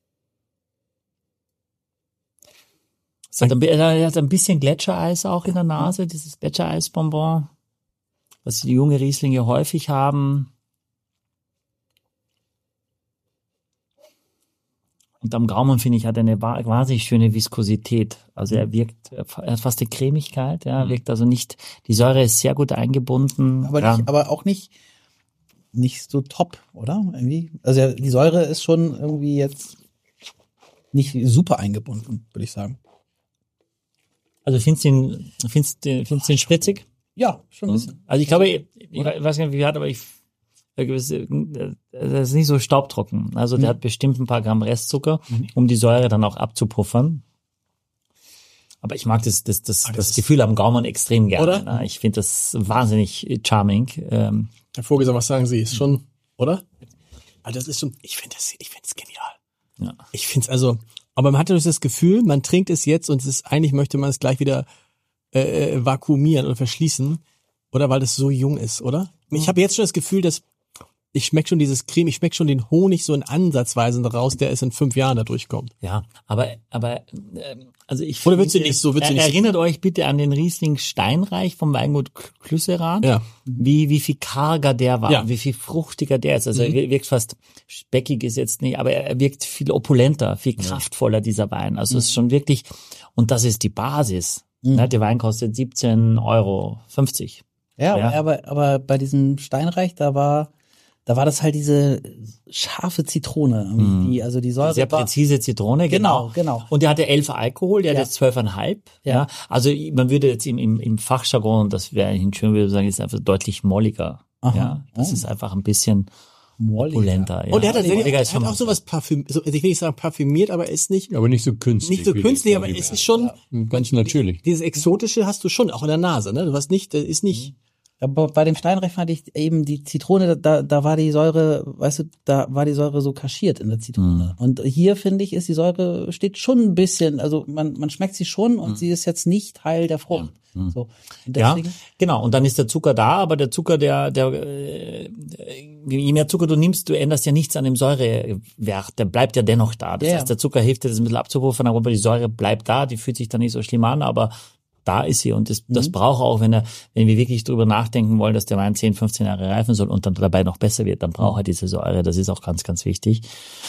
es hat, ein, er hat ein bisschen Gletschereis auch in der Nase, dieses Gletschereisbonbon, was die junge Rieslinge häufig haben. Und am Gaumen, finde ich, hat er eine wahnsinnig schöne Viskosität. Also er wirkt, er hat fast eine Cremigkeit, ja, er wirkt also nicht, die Säure ist sehr gut eingebunden. Aber, ja. nicht, aber auch nicht, nicht so top, oder? Irgendwie. Also die Säure ist schon irgendwie jetzt nicht super eingebunden, würde ich sagen. Also findest du ihn, findest du, findest du ihn spritzig? Ja, schon ein bisschen. Also ich glaube, ich, ich weiß nicht, wie viel hat, aber ich, das ist nicht so staubtrocken. Also der mhm. hat bestimmt ein paar Gramm Restzucker, mhm. um die Säure dann auch abzupuffern. Aber ich mag das, das, das, das, das Gefühl am Gaumen extrem gerne. Oder? Ich finde das wahnsinnig charming. Herr Vogelsang, was sagen Sie? Ist schon, oder? Also das ist schon, ich finde das, ich finde es genial. Ja. Ich finde es also, aber man hat natürlich das Gefühl, man trinkt es jetzt und es ist, eigentlich möchte man es gleich wieder äh, vakuumieren oder verschließen. Oder weil das so jung ist, oder? Ich mhm. habe jetzt schon das Gefühl, dass ich schmecke schon dieses Creme, ich schmecke schon den Honig so in Ansatzweisen raus, der es in fünf Jahren da durchkommt. Ja, aber aber also ich oder würdest du nicht so? Würdest du nicht erinnert so? Euch bitte an den Riesling Steinreich vom Weingut Klüsserath, ja. wie wie viel karger der war, ja. wie viel fruchtiger der ist. Also mhm. er wirkt fast speckig ist jetzt nicht, aber er wirkt viel opulenter, viel kraftvoller dieser Wein. Also mhm. es ist schon wirklich, und das ist die Basis. Mhm. Der Wein kostet siebzehn Euro fünfzig. Ja, ja, aber aber bei diesem Steinreich, da war Da war das halt diese scharfe Zitrone, mm. die, also die Säure. Sehr präzise Zitrone, genau. Genau, genau. Und der hatte elf Alkohol, der ja. hat jetzt zwölf Komma fünf. Ja. ja. Also man würde jetzt im, im, im Fachjargon, das wäre eigentlich schön, würde sagen, ist einfach deutlich molliger. Aha. Ja. Das oh. ist einfach ein bisschen opulenter. Ja. Und er hat, er hat auch sowas Parfüm, so, ich will nicht sagen parfümiert, aber er ist nicht. Aber nicht so künstlich. Nicht so künstlich, aber es ist schon. Ja. Ganz natürlich. Dieses Exotische hast du schon, auch in der Nase, ne? Du hast nicht, das ist nicht. Mhm. Aber bei dem Steinreich fand ich eben die Zitrone, da, da war die Säure, weißt du, da war die Säure so kaschiert in der Zitrone. Mhm. Und hier, finde ich, ist die Säure, steht schon ein bisschen, also man, man schmeckt sie schon und mhm. sie ist jetzt nicht Teil der Frucht. Ja. Mhm. So. Ja, genau. Und dann ist der Zucker da, aber der Zucker, der, der, äh, je mehr Zucker du nimmst, du änderst ja nichts an dem Säurewert, der bleibt ja dennoch da. Das ja. heißt, der Zucker hilft dir, das ein bisschen abzupuffern, aber die Säure bleibt da, die fühlt sich dann nicht so schlimm an, aber da ist sie und das, mhm. das braucht auch, wenn er, wenn wir wirklich drüber nachdenken wollen, dass der Wein zehn, fünfzehn Jahre reifen soll und dann dabei noch besser wird, dann braucht er diese Säure. Das ist auch ganz, ganz wichtig.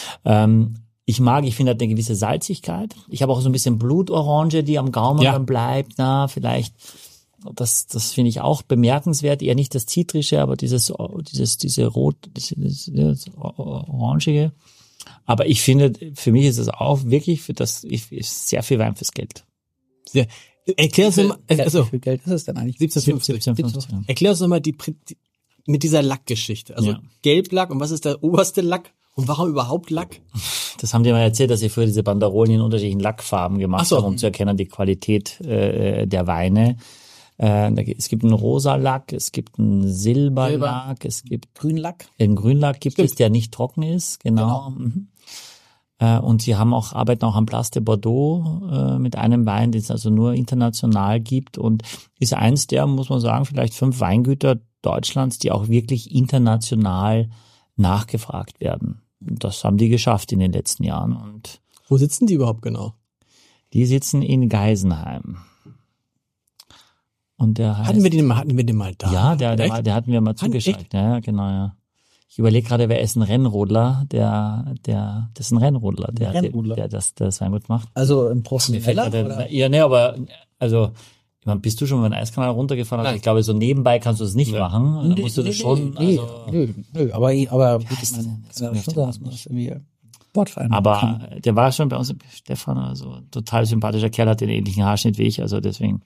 Ähm, ich mag, ich finde, er hat eine gewisse Salzigkeit. Ich habe auch so ein bisschen Blutorange, die am Gaumen ja. dann bleibt. Na, vielleicht, das, das finde ich auch bemerkenswert. Eher nicht das Zitrische, aber dieses, dieses, diese Rot, dieses, dieses Orangige. Aber ich finde, für mich ist es auch wirklich, für das, ich, ist sehr viel Wein fürs Geld. Sehr. Erklär uns mal, also, wie viel Geld ist es denn eigentlich? siebzehn fünfzig. Ja. Erklär uns nochmal die, die, mit dieser Lackgeschichte. Also ja. Gelblack und was ist der oberste Lack und warum überhaupt Lack? Das haben die mal erzählt, dass sie früher diese Banderolen in unterschiedlichen Lackfarben gemacht so. haben, um zu erkennen die Qualität äh, der Weine. Äh, es gibt einen rosa Lack, es gibt einen Silberlack, Silber. es gibt Grünlack. Einen Grünlack gibt Stimmt. es, der nicht trocken ist, genau. genau. Mhm. Und sie haben auch, arbeiten auch am Place de Bordeaux äh, mit einem Wein, den es also nur international gibt und ist eins der, muss man sagen, vielleicht fünf Weingüter Deutschlands, die auch wirklich international nachgefragt werden. Und das haben die geschafft in den letzten Jahren. Und wo sitzen die überhaupt genau? Die sitzen in Geisenheim. Und der heißt, Hatten wir den mal, hatten wir den mal da? Ja, der, der, Echt? war, der hatten wir mal zugeschaltet. Ja, ja, genau, ja. Ich überlege gerade, wer ist ein Rennrodler, der, der, das ist ein Rennrodler, der, Rennrodler. der, der das, der das Weingut macht. Also ein Professioneller? Oder? Ja, ne, aber, also, ich meine, bist du schon mal den Eiskanal runtergefahren? Also ich glaube, so nebenbei kannst du das nicht ja. machen. Da musst du das schon, nee, also. Nö, nö, aber, aber, Wie heißt man, denn? Das kann ja möchte schon man sagen, dass nicht. man das irgendwie Sportverein Aber kann. der war schon bei uns, Stefan, also total sympathischer Kerl, hat den ähnlichen Haarschnitt wie ich, also deswegen.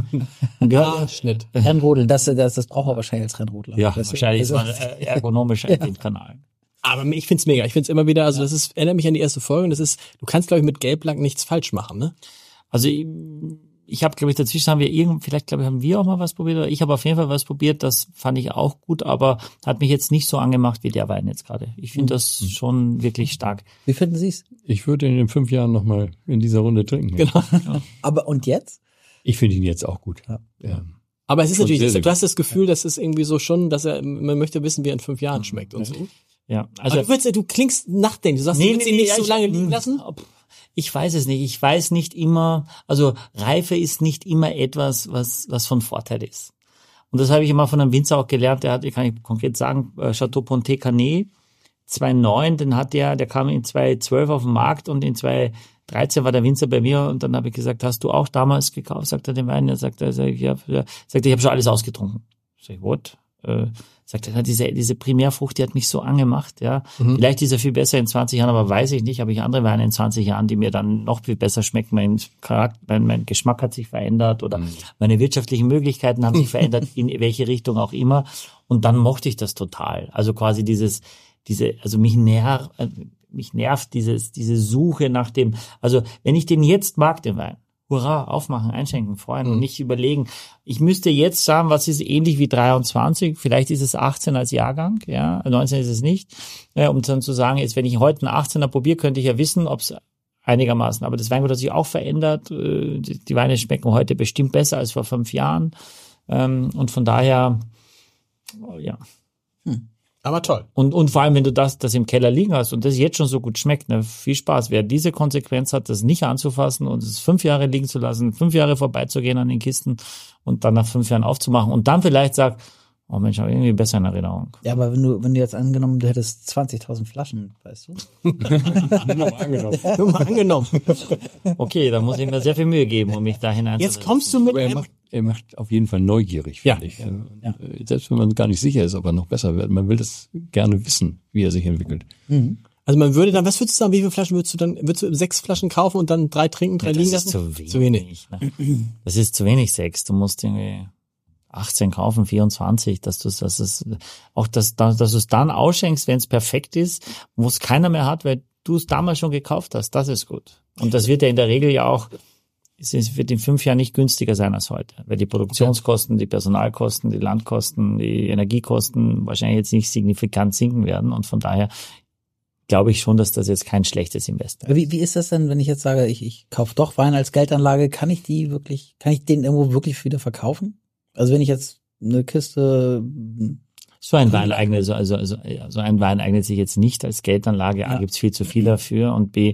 Ja, Schnitt. Rennrodeln, das, das, das braucht er wahrscheinlich als Rennrodler. Ja, das, wahrscheinlich ist also- man äh, ergonomischer in dem Kanal. Aber ich find's mega. Ich find's immer wieder, also das ist, erinnert mich an die erste Folge und das ist, du kannst, glaube ich, mit Gelblack nichts falsch machen, ne? Also ich, ich habe, glaube ich, dazwischen haben wir irgend, vielleicht glaube ich, haben wir auch mal was probiert, oder ich habe auf jeden Fall was probiert, das fand ich auch gut, aber hat mich jetzt nicht so angemacht wie der Wein jetzt gerade. Ich finde das schon wirklich stark. Wie finden Sie es? Ich würde ihn in fünf Jahren nochmal in dieser Runde trinken. Genau. Aber und jetzt? Ich finde ihn jetzt auch gut. Ja. Ja. Aber es ist Schon natürlich, sehr, sehr du hast das Gefühl, dass es irgendwie so schon, dass er, man möchte wissen, wie er in fünf Jahren schmeckt und so. Ja, Also also du, willst, du klingst nachdenklich. Du sagst, du willst ihn nicht ja, so ich- lange liegen lassen. Ich weiß es nicht. Ich weiß nicht immer, also Reife ist nicht immer etwas, was, was von Vorteil ist. Und das habe ich immer von einem Winzer auch gelernt, der hat, ich kann ich konkret sagen, äh, Chateau Pontet Canet, zweitausendneun, den hat der, der kam in zweitausendzwölf auf den Markt und in zweitausenddreizehn war der Winzer bei mir und dann habe ich gesagt, hast du auch damals gekauft? Sagt er den Wein? Er sagt, er, sag ich, ja, ja. Sagt er, ich habe schon alles ausgetrunken. Sag ich, what? Äh, sagt er, diese, diese Primärfrucht, die hat mich so angemacht, ja. Mhm. Vielleicht ist er viel besser in zwanzig Jahren, aber weiß ich nicht. Habe ich andere Weine in zwanzig Jahren, die mir dann noch viel besser schmecken. Mein Charakter, mein, mein Geschmack hat sich verändert oder mhm. meine wirtschaftlichen Möglichkeiten haben sich verändert, in welche Richtung auch immer. Und dann mochte ich das total. Also quasi dieses, diese, also mich nervt, mich nervt dieses, diese Suche nach dem, also wenn ich den jetzt mag, den Wein, hurra, aufmachen, einschenken, freuen mhm. und nicht überlegen. Ich müsste jetzt sagen, was ist ähnlich wie dreiundzwanzig, vielleicht ist es achtzehn als Jahrgang, ja, neunzehn ist es nicht, ja, um dann zu sagen, jetzt wenn ich heute einen achtzehner probiere, könnte ich ja wissen, ob es einigermaßen, aber das Weingut hat sich auch verändert, die Weine schmecken heute bestimmt besser als vor fünf Jahren und von daher, ja. Hm. Aber toll. Und, und vor allem, wenn du das, das im Keller liegen hast und das jetzt schon so gut schmeckt, ne, viel Spaß. Wer diese Konsequenz hat, das nicht anzufassen und es fünf Jahre liegen zu lassen, fünf Jahre vorbeizugehen an den Kisten und dann nach fünf Jahren aufzumachen und dann vielleicht sagt, oh Mensch, habe ich irgendwie besser in Erinnerung. Ja, aber wenn du, wenn du jetzt angenommen, du hättest zwanzigtausend Flaschen, weißt du? Nur mal angenommen. Nur mal angenommen. Okay, da muss ich mir sehr viel Mühe geben, um mich da hineinzusetzen. Jetzt kommst du mit Aber er einem, macht, er macht auf jeden Fall neugierig, Ja. finde ich. Ja. Äh, Selbst wenn man gar nicht sicher ist, ob er noch besser wird. Man will das gerne wissen, wie er sich entwickelt. Mhm. also man würde dann, was würdest du sagen, wie viele Flaschen würdest du dann, würdest du sechs Flaschen kaufen und dann drei trinken, drei Ja, liegen das lassen? ist zu wenig. Zu wenig. Ne? Das ist zu wenig sechs. Du musst irgendwie achtzehn kaufen, vierundzwanzig, dass du es, dass es, auch dass, dass du es dann ausschenkst, wenn es perfekt ist, wo es keiner mehr hat, weil du es damals schon gekauft hast. Das ist gut. Und das wird ja in der Regel ja auch, es wird in fünf Jahren nicht günstiger sein als heute, weil die Produktionskosten, die Personalkosten, die Landkosten, die Energiekosten wahrscheinlich jetzt nicht signifikant sinken werden. Und von daher glaube ich schon, dass das jetzt kein schlechtes Invest ist. Wie, wie ist das denn, wenn ich jetzt sage, ich, ich kaufe doch Wein als Geldanlage, kann ich die wirklich, kann ich den irgendwo wirklich wieder verkaufen? Also wenn ich jetzt eine Kiste, So ein Wein eignet, so, also, also, so ein Wein eignet sich jetzt nicht als Geldanlage. A, Ja. gibt's viel zu viel dafür und B,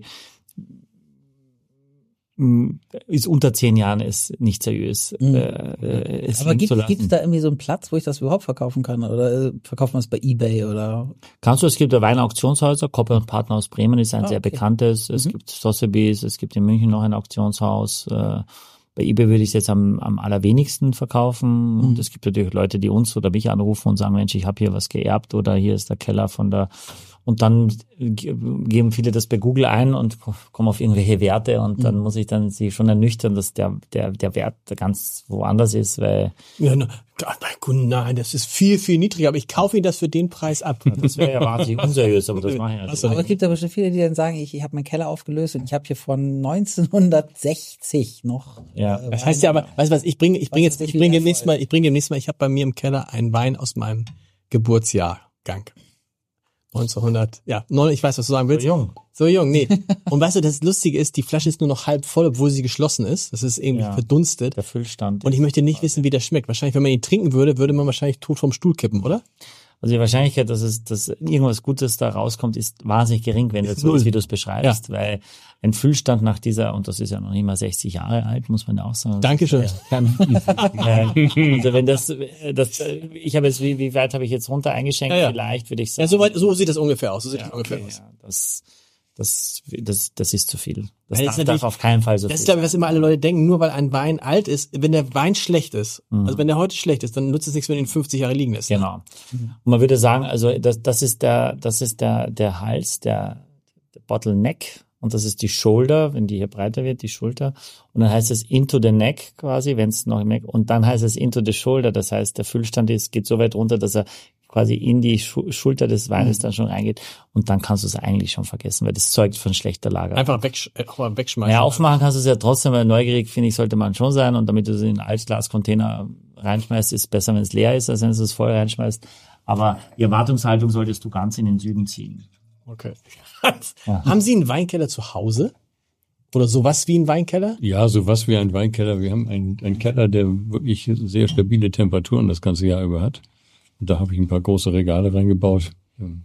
m, ist unter zehn Jahren ist nicht seriös, Mhm. äh, es aber liegen gibt zu lassen. es da irgendwie so einen Platz, wo ich das überhaupt verkaufen kann? Oder äh, verkauft man es bei eBay oder? Kannst du, es gibt ja Weinauktionshäuser, Koppe und Partner aus Bremen ist ein Ah, sehr okay. bekanntes, es Mhm. gibt Sotheby's, es gibt in München noch ein Auktionshaus, äh, bei eBay würde ich es jetzt am, am allerwenigsten verkaufen. Mhm. Und es gibt natürlich Leute, die uns oder mich anrufen und sagen, Mensch, ich habe hier was geerbt oder hier ist der Keller von der. Und dann ge- geben viele das bei Google ein und ko- kommen auf irgendwelche Werte und dann muss ich dann sie schon ernüchtern, dass der der der Wert ganz woanders ist, weil Ja, na, mein Gott, nein, das ist viel, viel niedriger, aber ich kaufe Ihnen das für den Preis ab. das wäre ja wahnsinnig unseriös, aber das mache ich ja nicht. Aber es gibt aber schon viele, die dann sagen, ich, ich habe meinen Keller aufgelöst und ich habe hier von neunzehnhundertsechzig noch. Ja. äh, Das heißt ja aber, weißt du was, ich bringe, ich bringe Was jetzt, ist ich wie bringe wertvoll? demnächst mal, ich bringe demnächst mal, ich habe bei mir im Keller einen Wein aus meinem Geburtsjahrgang. neunzehnhundert, ja, neun, ich weiß, was du sagen willst. So jung. So jung, nee. Und weißt du, das Lustige ist, die Flasche ist nur noch halb voll, obwohl sie geschlossen ist. Das ist irgendwie Ja. verdunstet. Der Füllstand. Und ich möchte nicht wissen, wie der schmeckt. Wahrscheinlich, wenn man ihn trinken würde, würde man wahrscheinlich tot vom Stuhl kippen, oder? Also die Wahrscheinlichkeit, dass es, dass irgendwas Gutes da rauskommt, ist wahnsinnig gering, wenn das so ist, wie du es beschreibst, ja. Weil ein Füllstand nach dieser, und das ist ja noch nicht mal sechzig Jahre alt, muss man ja auch sagen. Dankeschön. Ja. Also wenn das, das, ich habe jetzt, wie, wie weit habe ich jetzt runter eingeschenkt? Ja, ja. Vielleicht würde ich sagen. Ja, so weit, so sieht das ungefähr aus. So sieht ja, das ungefähr okay, aus. Ja, das, das, das, das ist zu viel. Das, das darf, ist darf auf keinen Fall so das viel. Das ist, glaube ich, was immer alle Leute denken, nur weil ein Wein alt ist, wenn der Wein schlecht ist, mhm. also wenn der heute schlecht ist, dann nutzt es nichts, wenn ihn fünfzig Jahre liegen lässt. Genau. Mhm. Und man würde sagen, also das, das ist der, das ist der, der Hals, der, der Bottleneck, und das ist die Shoulder, wenn die hier breiter wird, die Schulter. Und dann heißt es into the neck quasi, wenn es noch im Neck, und dann heißt es into the shoulder, das heißt, der Füllstand ist, geht so weit runter, dass er quasi in die Schu- Schulter des Weines mhm. dann schon reingeht, und dann kannst du es eigentlich schon vergessen, weil das zeugt von schlechter Lagerung. Einfach wegsch- auch mal wegschmeißen. Ja, aufmachen kannst du es ja trotzdem, weil neugierig, finde ich, sollte man schon sein, und damit du es in einen Altglascontainer reinschmeißt, ist besser, wenn es leer ist, als wenn du es voll reinschmeißt. Aber die Erwartungshaltung solltest du ganz in den Süden ziehen. Okay. Ja. Haben Sie einen Weinkeller zu Hause? Oder sowas wie ein Weinkeller? Ja, sowas wie ein Weinkeller. Wir haben einen, einen Keller, der wirklich sehr stabile Temperaturen das ganze Jahr über hat. Und da habe ich ein paar große Regale reingebaut. Und,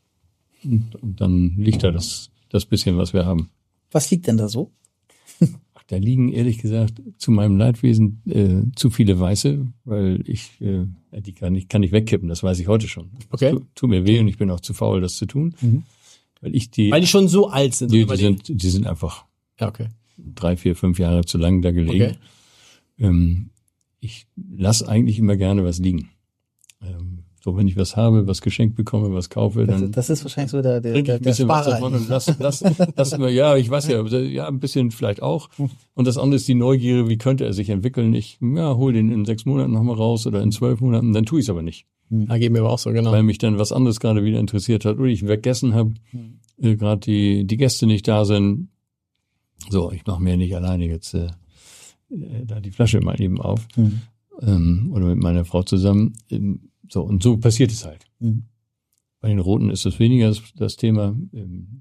und dann liegt da das, das bisschen, was wir haben. Was liegt denn da so? Ach, da liegen, ehrlich gesagt, zu meinem Leidwesen äh, zu viele Weiße, weil ich äh, die kann ich kann nicht wegkippen, das weiß ich heute schon. Okay. Tu, tut mir weh und ich bin auch zu faul, das zu tun. Mhm. Weil ich die... Weil die schon so alt sind. Die, die, sind, die sind einfach ja, okay. drei, vier, fünf Jahre zu lang da gelegen. Okay. Ähm, ich lasse eigentlich immer gerne was liegen. Ähm, so, wenn ich was habe, was geschenkt bekomme, was kaufe, dann... Das, das ist wahrscheinlich so der, der, trinke ich der, ein der bisschen was Sparer. davon und lass, lass, lass immer, ja, ich weiß ja, ja, ein bisschen vielleicht auch. Und das andere ist die Neugier, wie könnte er sich entwickeln? Ich, ja, hol den in sechs Monaten nochmal raus oder in zwölf Monaten, dann tue ich es aber nicht. Da geben wir aber auch so, genau. Weil mich dann was anderes gerade wieder interessiert hat oder ich vergessen habe, mhm. äh, gerade die, die Gäste nicht da sind. So, ich mache mir nicht alleine jetzt äh, äh, da die Flasche mal eben auf. Mhm. Ähm, oder mit meiner Frau zusammen. Ähm, so, und so passiert es halt. Mhm. Bei den Roten ist es weniger das, das Thema. Ähm,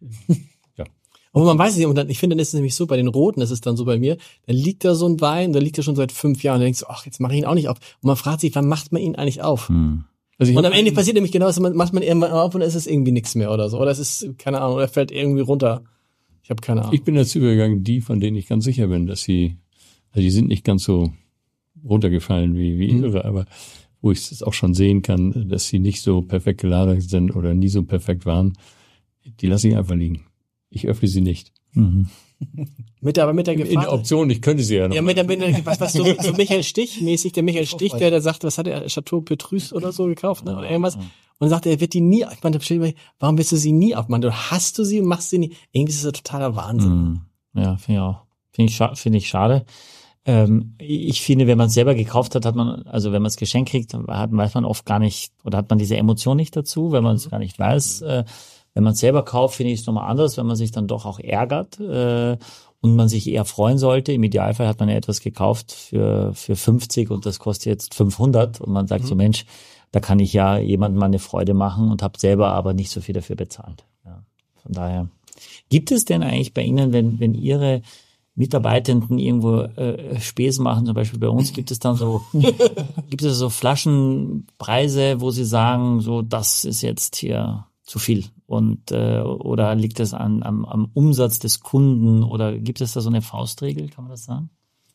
ja. Aber man weiß es nicht, und dann, ich finde, dann ist es nämlich so, bei den Roten ist es dann so bei mir, dann liegt da so ein Wein, da liegt er schon seit fünf Jahren, und dann denkst du, ach, jetzt mache ich ihn auch nicht auf. Und man fragt sich, wann macht man ihn eigentlich auf? Hm. Also und am Ende passiert nämlich genau das, man macht man irgendwann auf und dann ist es irgendwie nichts mehr oder so. Oder es ist, keine Ahnung, oder fällt irgendwie runter. Ich habe keine Ahnung. Ich bin dazu übergegangen, die, von denen ich ganz sicher bin, dass sie, also die sind nicht ganz so runtergefallen wie, wie mhm. ihre, aber wo ich es auch schon sehen kann, dass sie nicht so perfekt gelagert sind oder nie so perfekt waren, die lasse ich einfach liegen. Ich öffne sie nicht. Mhm. Mit der, aber mit der Gefahr. In der Option, ich könnte sie ja noch. Ja, mit der, mit der was, was so, so Michael Stich mäßig, der Michael Stich, der, der sagt, was hat er, Chateau Petrus oder so gekauft, ne, oder irgendwas. Und sagt, er wird die nie, ich meine, warum willst du sie nie aufmachen? Du hast du sie und machst sie nie. Irgendwie ist das totaler Wahnsinn. Ja, finde ich auch. Finde ich, scha- finde ich schade. Ähm, ich finde, wenn man es selber gekauft hat, hat man, also wenn man es geschenkt kriegt, hat, weiß man oft gar nicht, oder hat man diese Emotion nicht dazu, wenn man es gar nicht weiß. Äh, wenn man es selber kauft, finde ich es nochmal anders, wenn man sich dann doch auch ärgert äh, und man sich eher freuen sollte. Im Idealfall hat man ja etwas gekauft für für fünfzig und das kostet jetzt fünfhundert und man sagt mhm. so, Mensch, da kann ich ja jemandem mal eine Freude machen und habe selber aber nicht so viel dafür bezahlt. Ja, von daher. Gibt es denn eigentlich bei Ihnen, wenn wenn Ihre Mitarbeitenden irgendwo äh, Spesen machen, zum Beispiel bei uns, gibt es dann so, gibt es so Flaschenpreise, wo Sie sagen, so das ist jetzt hier zu viel und äh, oder liegt es an am, am Umsatz des Kunden oder gibt es da so eine Faustregel, kann man das sagen?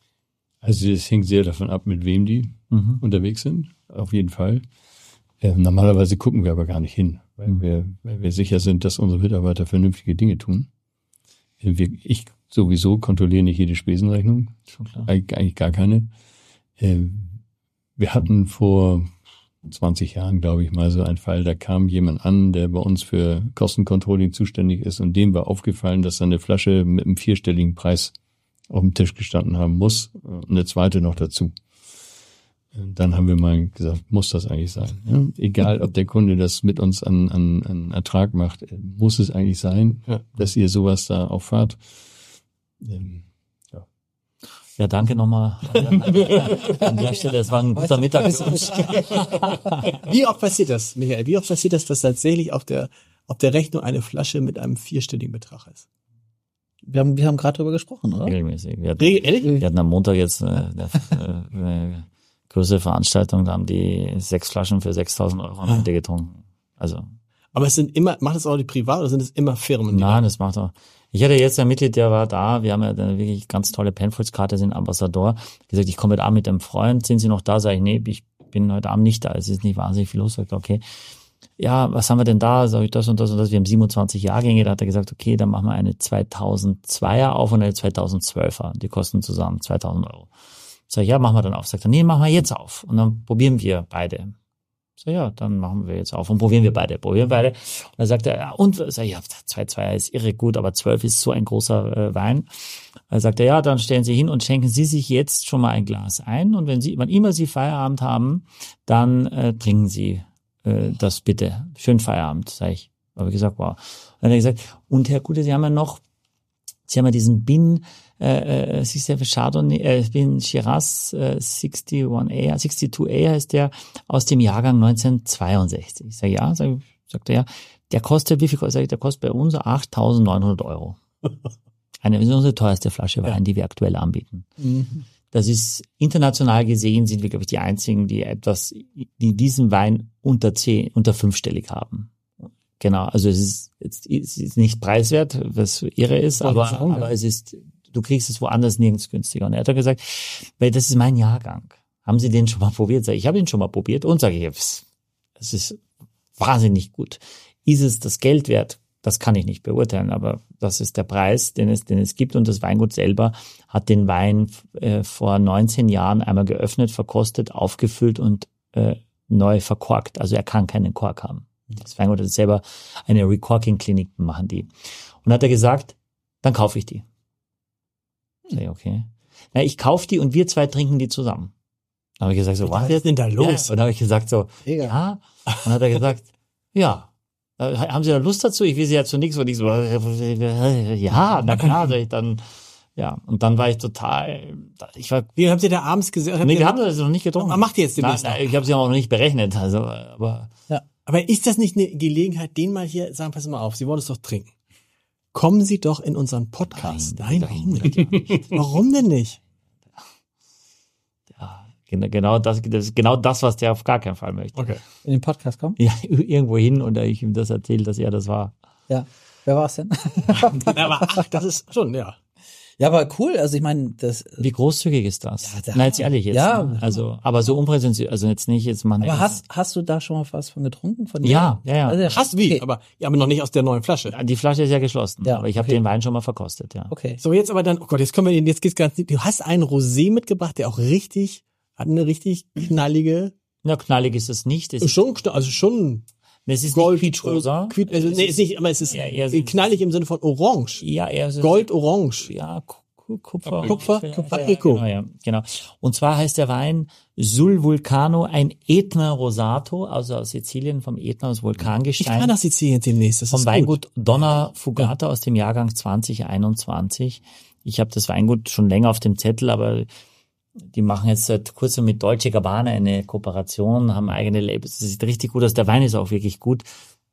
Also es hängt sehr davon ab, mit wem die mhm. unterwegs sind, auf jeden Fall. Äh, normalerweise gucken wir aber gar nicht hin, weil mhm. wir weil wir sicher sind, dass unsere Mitarbeiter vernünftige Dinge tun. Wir, ich sowieso kontrolliere nicht jede Spesenrechnung, schon klar. Eig- eigentlich gar keine. Äh, wir hatten vor zwanzig Jahren, glaube ich, mal so einen Fall, da kam jemand an, der bei uns für Kostencontrolling zuständig ist und dem war aufgefallen, dass seine Flasche mit einem vierstelligen Preis auf dem Tisch gestanden haben muss und eine zweite noch dazu. Dann haben wir mal gesagt, muss das eigentlich sein? Ja? Egal, ob der Kunde das mit uns an, an, an Ertrag macht, muss es eigentlich sein, ja, dass ihr sowas da auffahrt. Ähm, ja. ja, danke nochmal an der Stelle. Es war ein guter Mittag. Wie oft passiert das, Michael? Wie oft passiert das, dass tatsächlich auf der auf der Rechnung eine Flasche mit einem vierstelligen Betrag ist? Wir haben, wir haben gerade darüber gesprochen, oder? Regelmäßig. Wir hatten, Ehrlich? wir hatten am Montag jetzt äh, eine, eine größere Veranstaltung, da haben die sechs Flaschen für sechstausend Euro am Ende getrunken. Also. Aber es sind immer, macht es auch die Privat oder sind es immer Firmen? Nein, das macht auch. Ich hatte jetzt ein Mitglied, der war da, wir haben ja eine wirklich ganz tolle Penfolds-Karte, sind Ambassador, gesagt, ich komme heute Abend mit einem Freund, sind Sie noch da? Sag ich, nee, ich bin heute Abend nicht da, es ist nicht wahnsinnig viel los. Sagt, okay. Ja, was haben wir denn da? Sag ich, das und das und das. Wir haben siebenundzwanzig Jahrgänge, da hat er gesagt, okay, dann machen wir eine zweitausendzweier auf und eine zweitausendzwölfer. Die kosten zusammen zweitausend Euro. Sag ich, ja, machen wir dann auf. Sagt er, nee, machen wir jetzt auf. Und dann probieren wir beide. So, ja, dann machen wir jetzt auf und probieren wir beide, probieren wir beide. Und dann sagt er, ja, und, sag ich, ja, zwei Komma zwei ist irre gut, aber zwölf ist so ein großer äh, Wein. Dann sagt er, ja, dann stellen Sie hin und schenken Sie sich jetzt schon mal ein Glas ein und wenn Sie, wann immer Sie Feierabend haben, dann äh, trinken Sie äh, das bitte. Schönen Feierabend, sag ich. Habe ich gesagt, wow. Und dann hat er gesagt, und Herr Gute, Sie haben ja noch, Sie haben ja diesen Bin, äh, sechsundsiebzig Chardonnay, äh, Bin Shiraz äh, einundsechzig A, zweiundsechzig A heißt der, aus dem Jahrgang neunzehnhundertzweiundsechzig. Ich sage, ja, sag, sagt er, ja, der kostet, wie viel kostet, sag ich, der kostet bei uns achttausendneunhundert Euro. Eine, das ist unsere teuerste Flasche Wein, ja, die wir aktuell anbieten. Mhm. Das ist, international gesehen sind wir, glaube ich, die einzigen, die etwas, die diesen Wein unter zehn, unter fünfstellig haben. Genau, also es ist, es ist nicht preiswert, was irre ist, aber, sagen, aber ja. es ist, du kriegst es woanders nirgends günstiger. Und er hat dann gesagt, weil das ist mein Jahrgang. Haben Sie den schon mal probiert? Sag ich, ich habe ihn schon mal probiert und sage ich, es ist wahnsinnig gut. Ist es das Geld wert? Das kann ich nicht beurteilen, aber das ist der Preis, den es, den es gibt. Und das Weingut selber hat den Wein äh, vor neunzehn Jahren einmal geöffnet, verkostet, aufgefüllt und äh, neu verkorkt. Also er kann keinen Kork haben. Das Weingut hat selber eine Recorking-Klinik, machen die. Und hat er gesagt, dann kaufe ich die. Sag ich, okay. Na, ich kaufe die und wir zwei trinken die zusammen. Dann habe ich gesagt, so, was ist denn da los? Ja. Und dann habe ich gesagt, so, Egal. ja. Und dann hat er gesagt, ja. Haben Sie da Lust dazu? Ich will Sie ja zu nichts, und ich so, ja, na klar, sag ich dann, ja. Und dann war ich total, ich war. Wie haben Sie da abends gesehen? Nee, wir haben das noch nicht getrunken. Man macht die jetzt demnächst. Na, ich habe sie auch noch nicht berechnet, also, aber. Ja. Aber ist das nicht eine Gelegenheit, den mal hier, sagen, pass mal auf, Sie wollen es doch trinken. Kommen Sie doch in unseren Podcast. Nein, nein, warum nicht? Warum denn nicht? Ja, genau das, das ist genau das, was der auf gar keinen Fall möchte. Okay. In den Podcast kommen? Ja, irgendwo hin und ich ihm das erzählt, dass er das war. Ja. Wer war es denn? Aber ach, das ist schon, ja. Ja, aber cool, also ich meine, das. Wie großzügig ist das? Ja, da, Na, jetzt ehrlich jetzt. Ja. Ne? Also, aber so unpräsentiert, also jetzt nicht, jetzt machen. Aber hast, hast du da schon mal was von getrunken? Von dir? Ja, ja, ja. Also, hast wie? Okay. Aber, ja, aber noch nicht aus der neuen Flasche. Die Flasche ist ja geschlossen. Ja, aber ich habe okay. den Wein schon mal verkostet, ja. Okay. So, jetzt aber dann, oh Gott, jetzt können wir den, jetzt geht's ganz, du hast einen Rosé mitgebracht, der auch richtig, hat eine richtig knallige. Na, knallig ist es nicht. Es ist schon, also schon. Es ist Gold, nicht quietschrosa. Quiet, also, nee, ist nicht, aber es ist ja, eher knallig im Sinne von orange. Ja, eher so. Gold, orange. Ja, Kupfer. Kupfer, Aprikot. Genau, ja, genau. Und zwar heißt der Wein Sul Vulcano, ein Etna Rosato, also aus Sizilien, vom Etna, aus Vulkangestein. Ich kann nach Sizilien demnächst, das vom ist Weingut gut. Donna Fugata ja. aus dem Jahrgang zwanzig einundzwanzig. Ich habe das Weingut schon länger auf dem Zettel, aber die machen jetzt seit kurzem mit Dolce Gabbana eine Kooperation, haben eigene Labels. Das sieht richtig gut aus. Der Wein ist auch wirklich gut.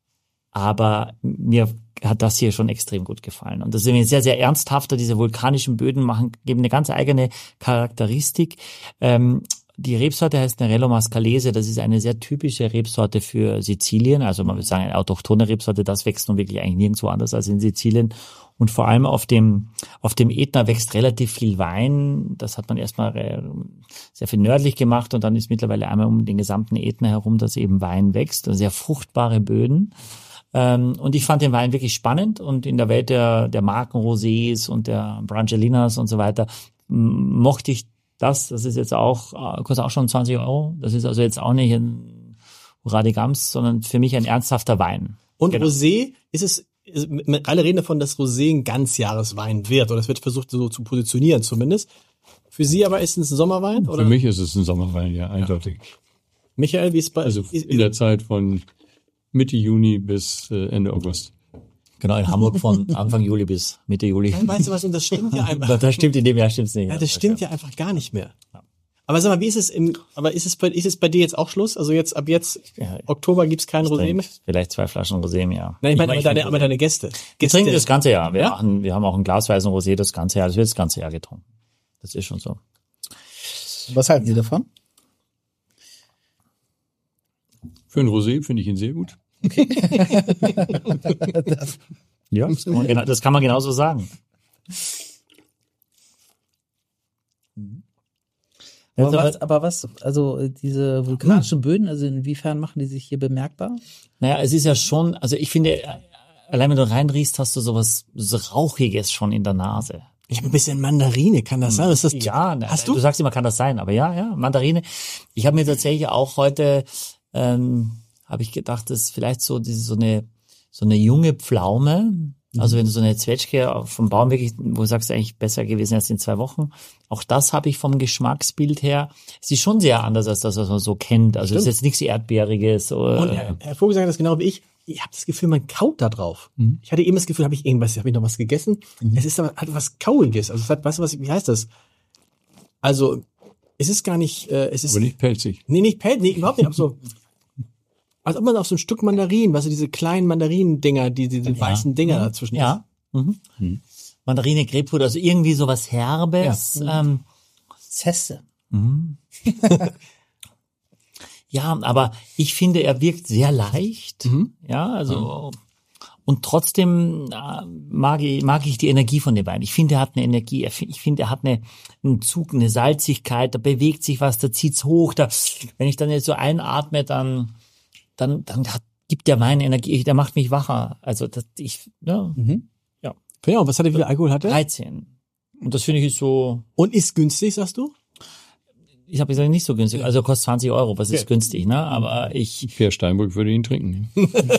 Aber mir hat das hier schon extrem gut gefallen. Und das ist irgendwie sehr, sehr ernsthafter. Diese vulkanischen Böden machen, geben eine ganz eigene Charakteristik. Ähm, die Rebsorte heißt Nerello Mascalese. Das ist eine sehr typische Rebsorte für Sizilien. Also man würde sagen, eine autochthone Rebsorte. Das wächst nun wirklich eigentlich nirgendwo anders als in Sizilien. Und vor allem auf dem, auf dem Ätna wächst relativ viel Wein. Das hat man erstmal sehr viel nördlich gemacht und dann ist mittlerweile einmal um den gesamten Ätna herum, dass eben Wein wächst. Also sehr fruchtbare Böden. Und ich fand den Wein wirklich spannend und in der Welt der, der Marken-Rosés und der Brangellinas und so weiter mochte ich das. Das ist jetzt auch, kostet auch schon zwanzig Euro. Das ist also jetzt auch nicht ein Hurra-de-Gams, sondern für mich ein ernsthafter Wein. Und genau. Rosé, ist es, alle reden davon, dass Rosé ein Ganzjahreswein wird, oder es wird versucht so zu positionieren zumindest. Für Sie aber ist es ein Sommerwein? Oder? Für mich ist es ein Sommerwein, ja, eindeutig. Ja. Michael, wie ist es bei... Also in der Zeit von Mitte Juni bis äh, Ende August. Genau, in Hamburg von Anfang Juli bis Mitte Juli. Dann weißt du was, und das stimmt ja einfach. Das stimmt in dem Jahr stimmt's nicht. Ja, das stimmt ja einfach gar nicht mehr. Aber sag mal, wie ist es im, aber ist es bei, ist es bei dir jetzt auch Schluss? Also jetzt, ab jetzt, ja, Oktober gibt's kein Rosé mehr? Vielleicht zwei Flaschen Rosé im Jahr. Nein, ich meine, aber deine, aber deine Gäste. Wir trinken das ganze Jahr. Wir, ja? machen, wir haben auch ein glasweisen Rosé das ganze Jahr. Das wird das ganze Jahr getrunken. Das ist schon so. Was halten Sie davon? Für ein Rosé finde ich ihn sehr gut. Okay. das, ja, das kann, man, das kann man genauso sagen. Aber was, aber was, also diese vulkanischen Böden, also inwiefern machen die sich hier bemerkbar? Naja, es ist ja schon, also ich finde, allein wenn du reinriechst, hast du sowas so Rauchiges schon in der Nase. Ich habe ein bisschen Mandarine, kann das sein? Ist das ja, na, hast du? Du sagst immer, kann das sein, aber ja, ja, Mandarine. Ich habe mir tatsächlich auch heute, ähm, habe ich gedacht, dass vielleicht so diese so eine so eine junge Pflaume, also wenn du so eine Zwetschge vom Baum wirklich, wo du sagst, eigentlich besser gewesen als in zwei Wochen. Auch das habe ich vom Geschmacksbild her. Es ist schon sehr anders als das, was man so kennt. Also es ist jetzt nichts Erdbeeriges. Oder, und Herr, Herr Vogel sagt das genau wie ich. Ich habe das Gefühl, man kaut da drauf. Mhm. Ich hatte eben das Gefühl, habe ich irgendwas, habe ich noch was gegessen? Mhm. Es ist aber hat was Kauiges. Also es hat, weißt du was, wie heißt das? Also es ist gar nicht, äh, es ist aber nicht pelzig. Nee, nicht pelzig, nee, überhaupt nicht. Aber so, als ob man auf so ein Stück Mandarinen, weißt du, diese kleinen Mandarinen-Dinger, die, diese ja. weißen Dinger ja. dazwischen. Ja. Mhm. Mhm. Mandarine, Grapefruit, also irgendwie sowas Herbes. Ja. Ähm, Zeste. Mhm. Ja, aber ich finde, er wirkt sehr leicht. Mhm. Ja, also mhm. und trotzdem äh, mag ich mag ich die Energie von dem Wein. Ich finde, er hat eine Energie. Ich finde, er hat eine einen Zug, eine Salzigkeit. Da bewegt sich was, da zieht's hoch. Da, wenn ich dann jetzt so einatme, dann dann dann hat, gibt der Wein Energie. Der macht mich wacher. Also das, ich ja mhm. ja. Ja. Und was hat er, wie viel Alkohol hat er? dreizehn. Und das finde ich ist so. Und ist günstig, sagst du? Ich habe gesagt, nicht so günstig. Also kostet zwanzig Euro, was ist okay. günstig, ne? Aber ich... Per Steinbrück würde ihn trinken.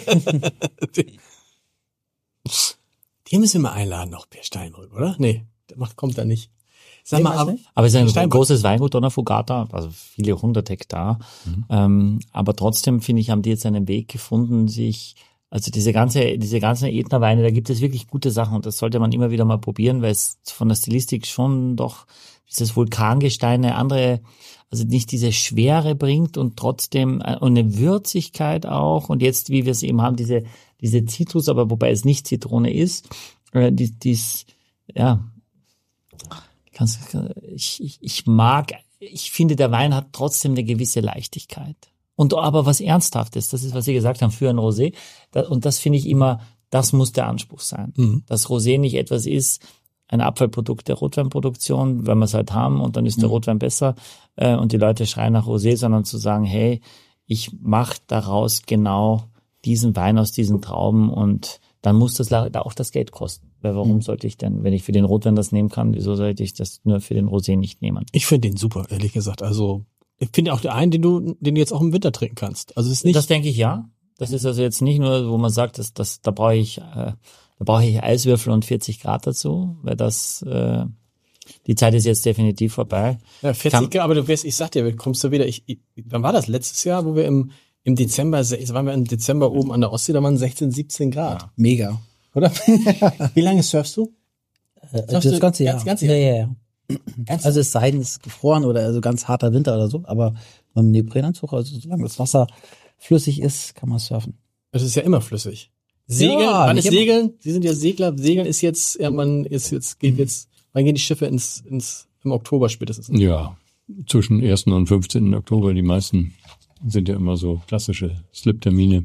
Den müssen wir mal einladen, noch Per Steinbrück, oder? Nee, der macht, kommt da nicht. Sag mal, aber, aber es ist ein großes Weingut, Donna Fugata, also viele hundert Hektar. Mhm. Ähm, aber trotzdem, finde ich, haben die jetzt einen Weg gefunden, sich... Also diese ganze, diese ganzen Ätna-Weine, da gibt es wirklich gute Sachen und das sollte man immer wieder mal probieren, weil es von der Stilistik schon doch dieses Vulkangestein eine andere, also nicht diese Schwere bringt und trotzdem eine Würzigkeit auch und jetzt, wie wir es eben haben, diese diese Zitrus, aber wobei es nicht Zitrone ist, äh, die, dies, ja, kannst, ich, ich, ich mag, ich finde, der Wein hat trotzdem eine gewisse Leichtigkeit. Und aber was Ernsthaftes, das ist, was Sie gesagt haben, für ein Rosé. Und das finde ich immer, das muss der Anspruch sein. Mhm. Dass Rosé nicht etwas ist, ein Abfallprodukt der Rotweinproduktion, weil wir es halt haben und dann ist mhm. der Rotwein besser äh, und die Leute schreien nach Rosé, sondern zu sagen, hey, ich mache daraus genau diesen Wein aus diesen Trauben und dann muss das auch das Geld kosten. Weil warum mhm. sollte ich denn, wenn ich für den Rotwein das nehmen kann, wieso sollte ich das nur für den Rosé nicht nehmen? Ich finde den super, ehrlich gesagt. Also ich finde auch den einen, den du, den du jetzt auch im Winter trinken kannst. Also es ist nicht. Das denke ich ja. Das ist also jetzt nicht nur, wo man sagt, dass, dass da brauche ich, äh, da brauche ich Eiswürfel und vierzig Grad dazu, weil das, äh, die Zeit ist jetzt definitiv vorbei. Ja, vierzig Grad, aber du wirst, ich sag dir, kommst du wieder, ich, ich, wann war das? Letztes Jahr, wo wir im, im Dezember, waren wir im Dezember oben an der Ostsee, da waren sechzehn, siebzehn Grad. Ja. Mega. Oder? Wie lange surfst du? Äh, surfst das du ganze Jahr. Das ganze Jahr? Ja, ja, ja. Also es sei denn, es ist gefroren oder also ganz harter Winter oder so, aber mit einem Neoprenanzug, also solange das Wasser flüssig ist, kann man surfen. Es ist ja immer flüssig. Segeln, ja, wann ist Segeln? Sie sind ja Segler. Segeln ist jetzt, ja, man ist jetzt, geht jetzt, wann gehen die Schiffe ins, ins, im Oktober spätestens? Ja, zwischen ersten und fünfzehnten Oktober. Die meisten sind ja immer so klassische Slip-Termine.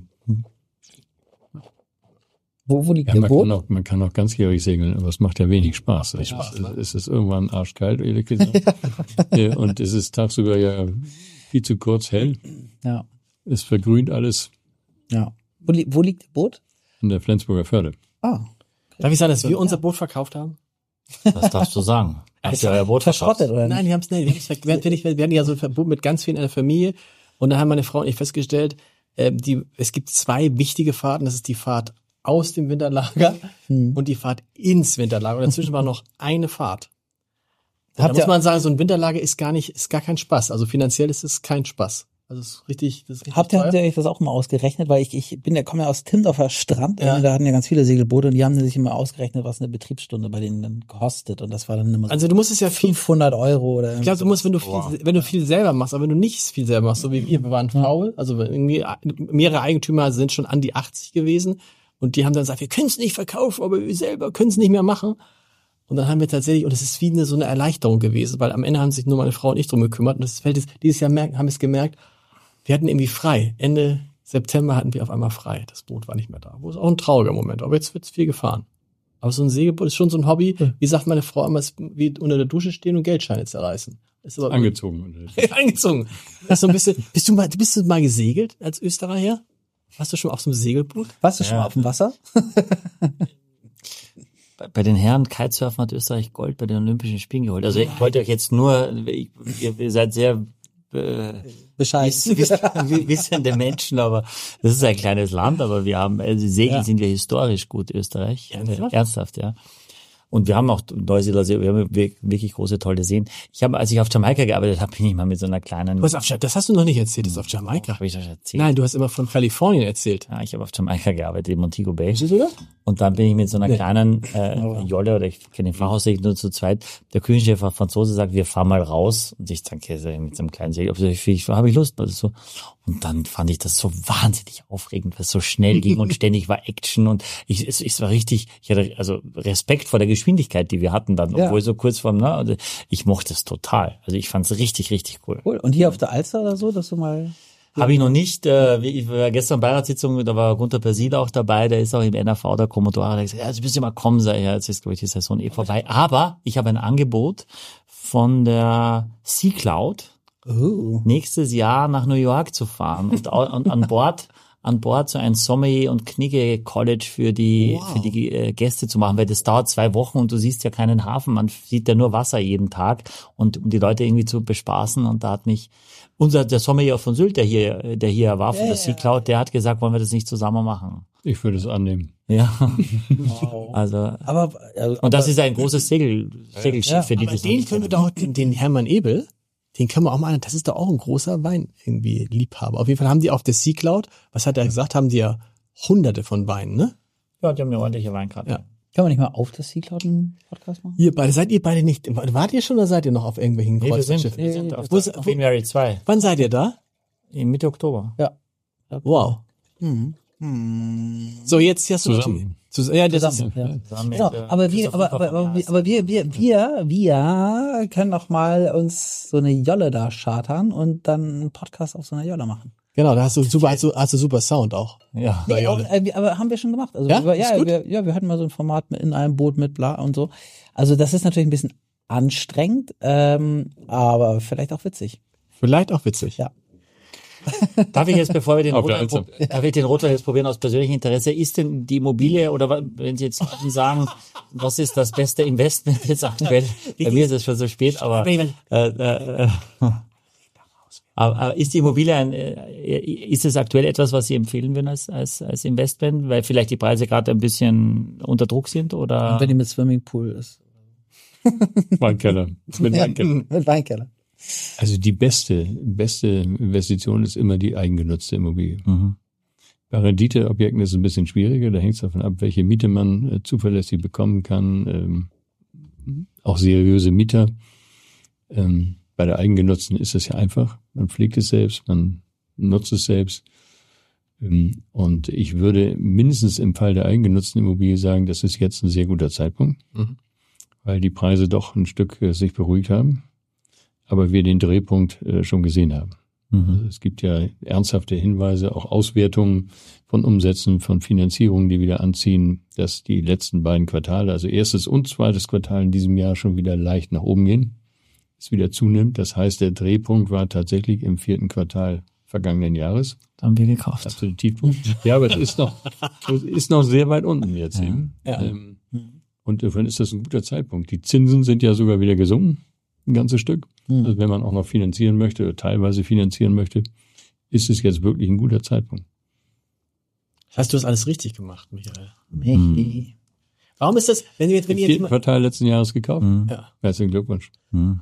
Wo, wo liegt ja, der man Boot? Kann auch, man kann auch ganzjährig segeln, aber es macht ja wenig Spaß. Es, Spaß, es, ne? es ist irgendwann arschkalt, ehrlich gesagt. Ja, und es ist tagsüber ja viel zu kurz hell. Ja. Es vergrünt alles. Ja. Wo, li- wo liegt das Boot? In der Flensburger Förde. Ah. Okay. Darf ich sagen, dass wir unser Boot verkauft haben? Was darfst du sagen? Habt ihr euer Boot verschrottet, oder? Nein, die haben es nicht. Wir, wir, wir hatten ja so ein Verbot mit ganz vielen in der Familie. Und da haben meine Frau und ich festgestellt, äh, die, es gibt zwei wichtige Fahrten. Das ist die Fahrt aus dem Winterlager hm. und die Fahrt ins Winterlager. Und dazwischen war noch eine Fahrt. Da muss man sagen, so ein Winterlager ist gar nicht, ist gar kein Spaß. Also finanziell ist es kein Spaß. Also es ist richtig, das ist richtig Habt ihr, habt ihr euch das auch mal ausgerechnet? Weil ich, ich bin ja, komme ja aus Timdorfer Strand, ja. Da hatten ja ganz viele Segelboote und die haben sich immer ausgerechnet, was eine Betriebsstunde bei denen dann kostet. Und das war dann immer so also du musst es ja viel, fünfhundert Euro oder. Ich glaube, du musst, wenn du viel, wow. wenn du viel selber machst, aber wenn du nicht viel selber machst, so wie wir, wir waren faul, ja. also irgendwie mehrere Eigentümer sind schon an die achtzig gewesen und die haben dann gesagt, wir können es nicht verkaufen, aber wir selber können es nicht mehr machen. Und dann haben wir tatsächlich, und es ist wie eine, so eine Erleichterung gewesen, weil am Ende haben sich nur meine Frau und ich drum gekümmert und das fällt jetzt, dieses Jahr merken, haben wir es gemerkt, wir hatten irgendwie frei. Ende September hatten wir auf einmal frei. Das Boot war nicht mehr da. Wo ist auch ein trauriger Moment. Aber jetzt wird's viel gefahren. Aber so ein Segelboot ist schon so ein Hobby. Wie sagt meine Frau immer, ist wie unter der Dusche stehen und Geldscheine zerreißen. Ist aber Angezogen. Angezogen. Das ist so ein bisschen, bist du mal, bist du mal gesegelt als Österreicher? Warst du schon auf so einem Segelboot? Warst du Ja. schon mal auf dem Wasser? Bei, bei den Herren Kitesurfen hat Österreich Gold bei den Olympischen Spielen geholt. Also ich wollte euch jetzt nur, ich, ihr, ihr seid sehr äh, Bescheid. wiss- wiss- wissende Menschen, aber das ist ein kleines Land, aber wir haben, also Segeln Ja. sind wir historisch gut, Österreich. Ernsthaft? Äh, Ernsthaft, ja. Und wir haben auch Neuseeler See, wir haben wir- wirklich große, tolle Seen. Ich habe, als ich auf Jamaika gearbeitet habe, bin ich mal mit so einer kleinen... Du hast auf, Ja- das hast du noch nicht erzählt, das ist auf Jamaika. Habe ich das erzählt? Nein, du hast immer von Kalifornien erzählt. Ja, ich habe auf Jamaika gearbeitet, in Montego Bay. Ist das sogar? Und dann bin ich mit so einer Nee. kleinen äh, Jolle, oder ich kenne den Fachhaussegel nur zu zweit. Der Küchenchef, ein Franzose, sagt, wir fahren mal raus. Und ich denke, mit so einem kleinen Segel, ob ich, ich habe ich Lust. Also so. Und dann fand ich das so wahnsinnig aufregend, weil es so schnell ging und ständig war Action. Und ich, es, es war richtig, ich hatte also Respekt vor der Geschwindigkeit, die wir hatten dann, Ja. obwohl so kurz vor, ne, also ich mochte es total. Also ich fand es richtig, richtig cool. Cool. Und hier auf der Alster oder so, dass du mal... Habe ich noch nicht. Äh, wie- ich war gestern Beiratssitzung, da war Gunter Persil auch dabei, der ist auch im N R V, der Kommodore, der hat gesagt, ja, jetzt müsst ihr mal kommen, sei ja, jetzt ist, glaube ich, die Saison eh vorbei. Aber ich habe ein Angebot von der Sea Cloud, Oh. nächstes Jahr nach New York zu fahren und, au- und an Bord an Bord so ein Sommelier und Knigge College für die Wow. für die äh, Gäste zu machen, weil das dauert zwei Wochen und du siehst ja keinen Hafen, man sieht ja nur Wasser jeden Tag und um die Leute irgendwie zu bespaßen. Und da hat mich unser der Sommelier von Sylt, der hier der hier war von Ja, der Sea Cloud, der hat gesagt, wollen wir das nicht zusammen machen? Ich würde es annehmen. Ja, Wow. also Aber, also, und das ist ein großes Segel Segelschiff Ja, für die Aber das den noch können wir nicht doch, den, den Hermann Ebel, den können wir auch mal, das ist doch auch ein großer Wein irgendwie Liebhaber. Auf jeden Fall haben die auf der Sea Cloud, was hat er gesagt, haben die ja hunderte von Weinen, ne? Ja, die haben eine ordentliche Weinkarte. Ja. Können wir nicht mal auf das Sea Cloud einen Podcast machen? Ihr beide, seid ihr beide nicht, wart ihr schon oder seid ihr noch auf irgendwelchen Nee, wir sind, Kreuzfahrtschiffen? wir sind auf, Wo der, ist- auf wo- Queen Mary zwei Wann seid ihr da? in Mitte Oktober. Wow. Mhm. So, jetzt hast du Zusammen. Zus- ja, das Zusammen, ist, ja. Zusammen mit, Genau, äh, aber wir, Christoph aber, Hofer aber, von aber, wir, Jahres. aber wir, wir, wir, wir können doch mal uns so eine Jolle da chartern und dann einen Podcast auf so einer Jolle machen. genau, da hast du super, hast du, hast du super Sound auch. Ja. Bei Nee, Jolle. aber, äh, wir- aber haben wir schon gemacht. Also Ja? wir, Ist ja, gut? wir, ja, wir hatten mal so ein Format mit in einem Boot mit bla und so. Also das ist natürlich ein bisschen anstrengend, ähm, aber vielleicht auch witzig. Vielleicht auch witzig. Ja. Darf ich jetzt, bevor wir den Auf der Rotwein, Alster. prob- darf ich den Rotwein jetzt probieren aus persönlichem Interesse? Ist denn die Immobilie oder wa- wenn Sie jetzt sagen, was ist das beste Investment jetzt aktuell? Bei mir ist es schon so spät, aber, äh, äh, äh, aber, aber ist die Immobilie ein, äh, ist es aktuell etwas, was Sie empfehlen würden als, als, als Investment? Weil vielleicht die Preise gerade ein bisschen unter Druck sind oder? Und wenn die mit Swimmingpool ist. Weinkeller. Mit Weinkeller. Mit Weinkeller. Also die beste, beste Investition ist immer die eigengenutzte Immobilie. Mhm. Bei Renditeobjekten ist es ein bisschen schwieriger. Da hängt es davon ab, welche Miete man äh, zuverlässig bekommen kann. Ähm, auch seriöse Mieter. Ähm, bei der eigengenutzten ist es ja einfach. Man pflegt es selbst, man nutzt es selbst. Ähm, und ich würde mindestens im Fall der eigengenutzten Immobilie sagen, das ist jetzt ein sehr guter Zeitpunkt, Mhm. weil die Preise doch ein Stück äh, sich beruhigt haben. Aber wir den Drehpunkt äh, schon gesehen haben. Also Mhm. es gibt ja ernsthafte Hinweise, auch Auswertungen von Umsätzen, von Finanzierungen, die wieder anziehen, dass die letzten beiden Quartale, also erstes und zweites Quartal in diesem Jahr schon wieder leicht nach oben gehen, es wieder zunimmt. Das heißt, der Drehpunkt war tatsächlich im vierten Quartal vergangenen Jahres. Da haben wir gekauft. Absolut Tiefpunkt. Ja, aber es ist noch, es ist noch sehr weit unten jetzt Ja. eben. Ja. Ähm, und insofern ist das ein guter Zeitpunkt. Die Zinsen sind ja sogar wieder gesunken, ein ganzes Stück. Mhm. Also wenn man auch noch finanzieren möchte oder teilweise finanzieren möchte, ist es jetzt wirklich ein guter Zeitpunkt. Das heißt, du hast alles richtig gemacht, Michael. Michi. Warum ist das, wenn ihr jetzt, wenn Im ihr vierten jetzt Quartal letzten Jahres gekauft. Mhm. ja, Herzlichen Glückwunsch. Mhm.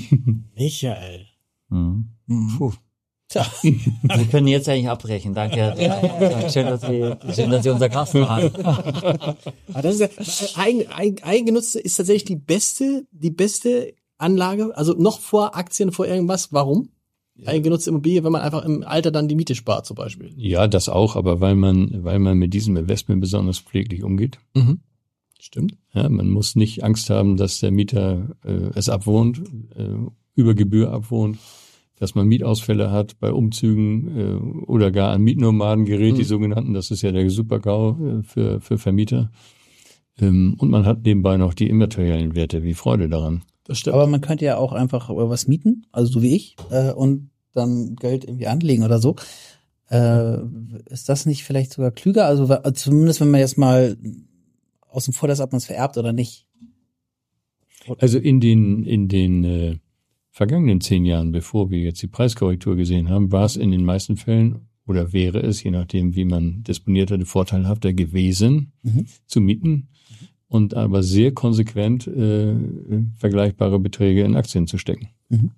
Michael. Mhm. Puh. Tja. Wir können jetzt eigentlich abbrechen. Danke. Schön, dass Sie, schön, dass Sie unser Gast waren. Aber das ist ja, eigen, eigen, eigengenutzte ist tatsächlich die beste, die beste Anlage, also noch vor Aktien, vor irgendwas. Warum? Eigengenutzte Immobilie, wenn man einfach im Alter dann die Miete spart, zum Beispiel. Ja, das auch, aber weil man, weil man mit diesem Investment besonders pfleglich umgeht. Mhm. Stimmt. Ja, man muss nicht Angst haben, dass der Mieter äh, es abwohnt, äh, über Gebühr abwohnt. dass man Mietausfälle hat bei Umzügen äh, oder gar an Mietnomaden gerät, mhm. die sogenannten. Das ist ja der Super-GAU äh, für, für Vermieter. Ähm, und man hat nebenbei noch die immateriellen Werte, wie Freude daran. Das stimmt. Aber man könnte ja auch einfach was mieten, also so wie ich, äh, und dann Geld irgendwie anlegen oder so. Äh, ist das nicht vielleicht sogar klüger? Also zumindest, wenn man jetzt mal außen vor das, ob man es vererbt oder nicht. Also in den in den äh, vergangenen zehn Jahren, bevor wir jetzt die Preiskorrektur gesehen haben, war es in den meisten Fällen oder wäre es, je nachdem wie man disponiert hatte, vorteilhafter gewesen, mhm. zu mieten und aber sehr konsequent äh, vergleichbare Beträge in Aktien zu stecken. Mhm.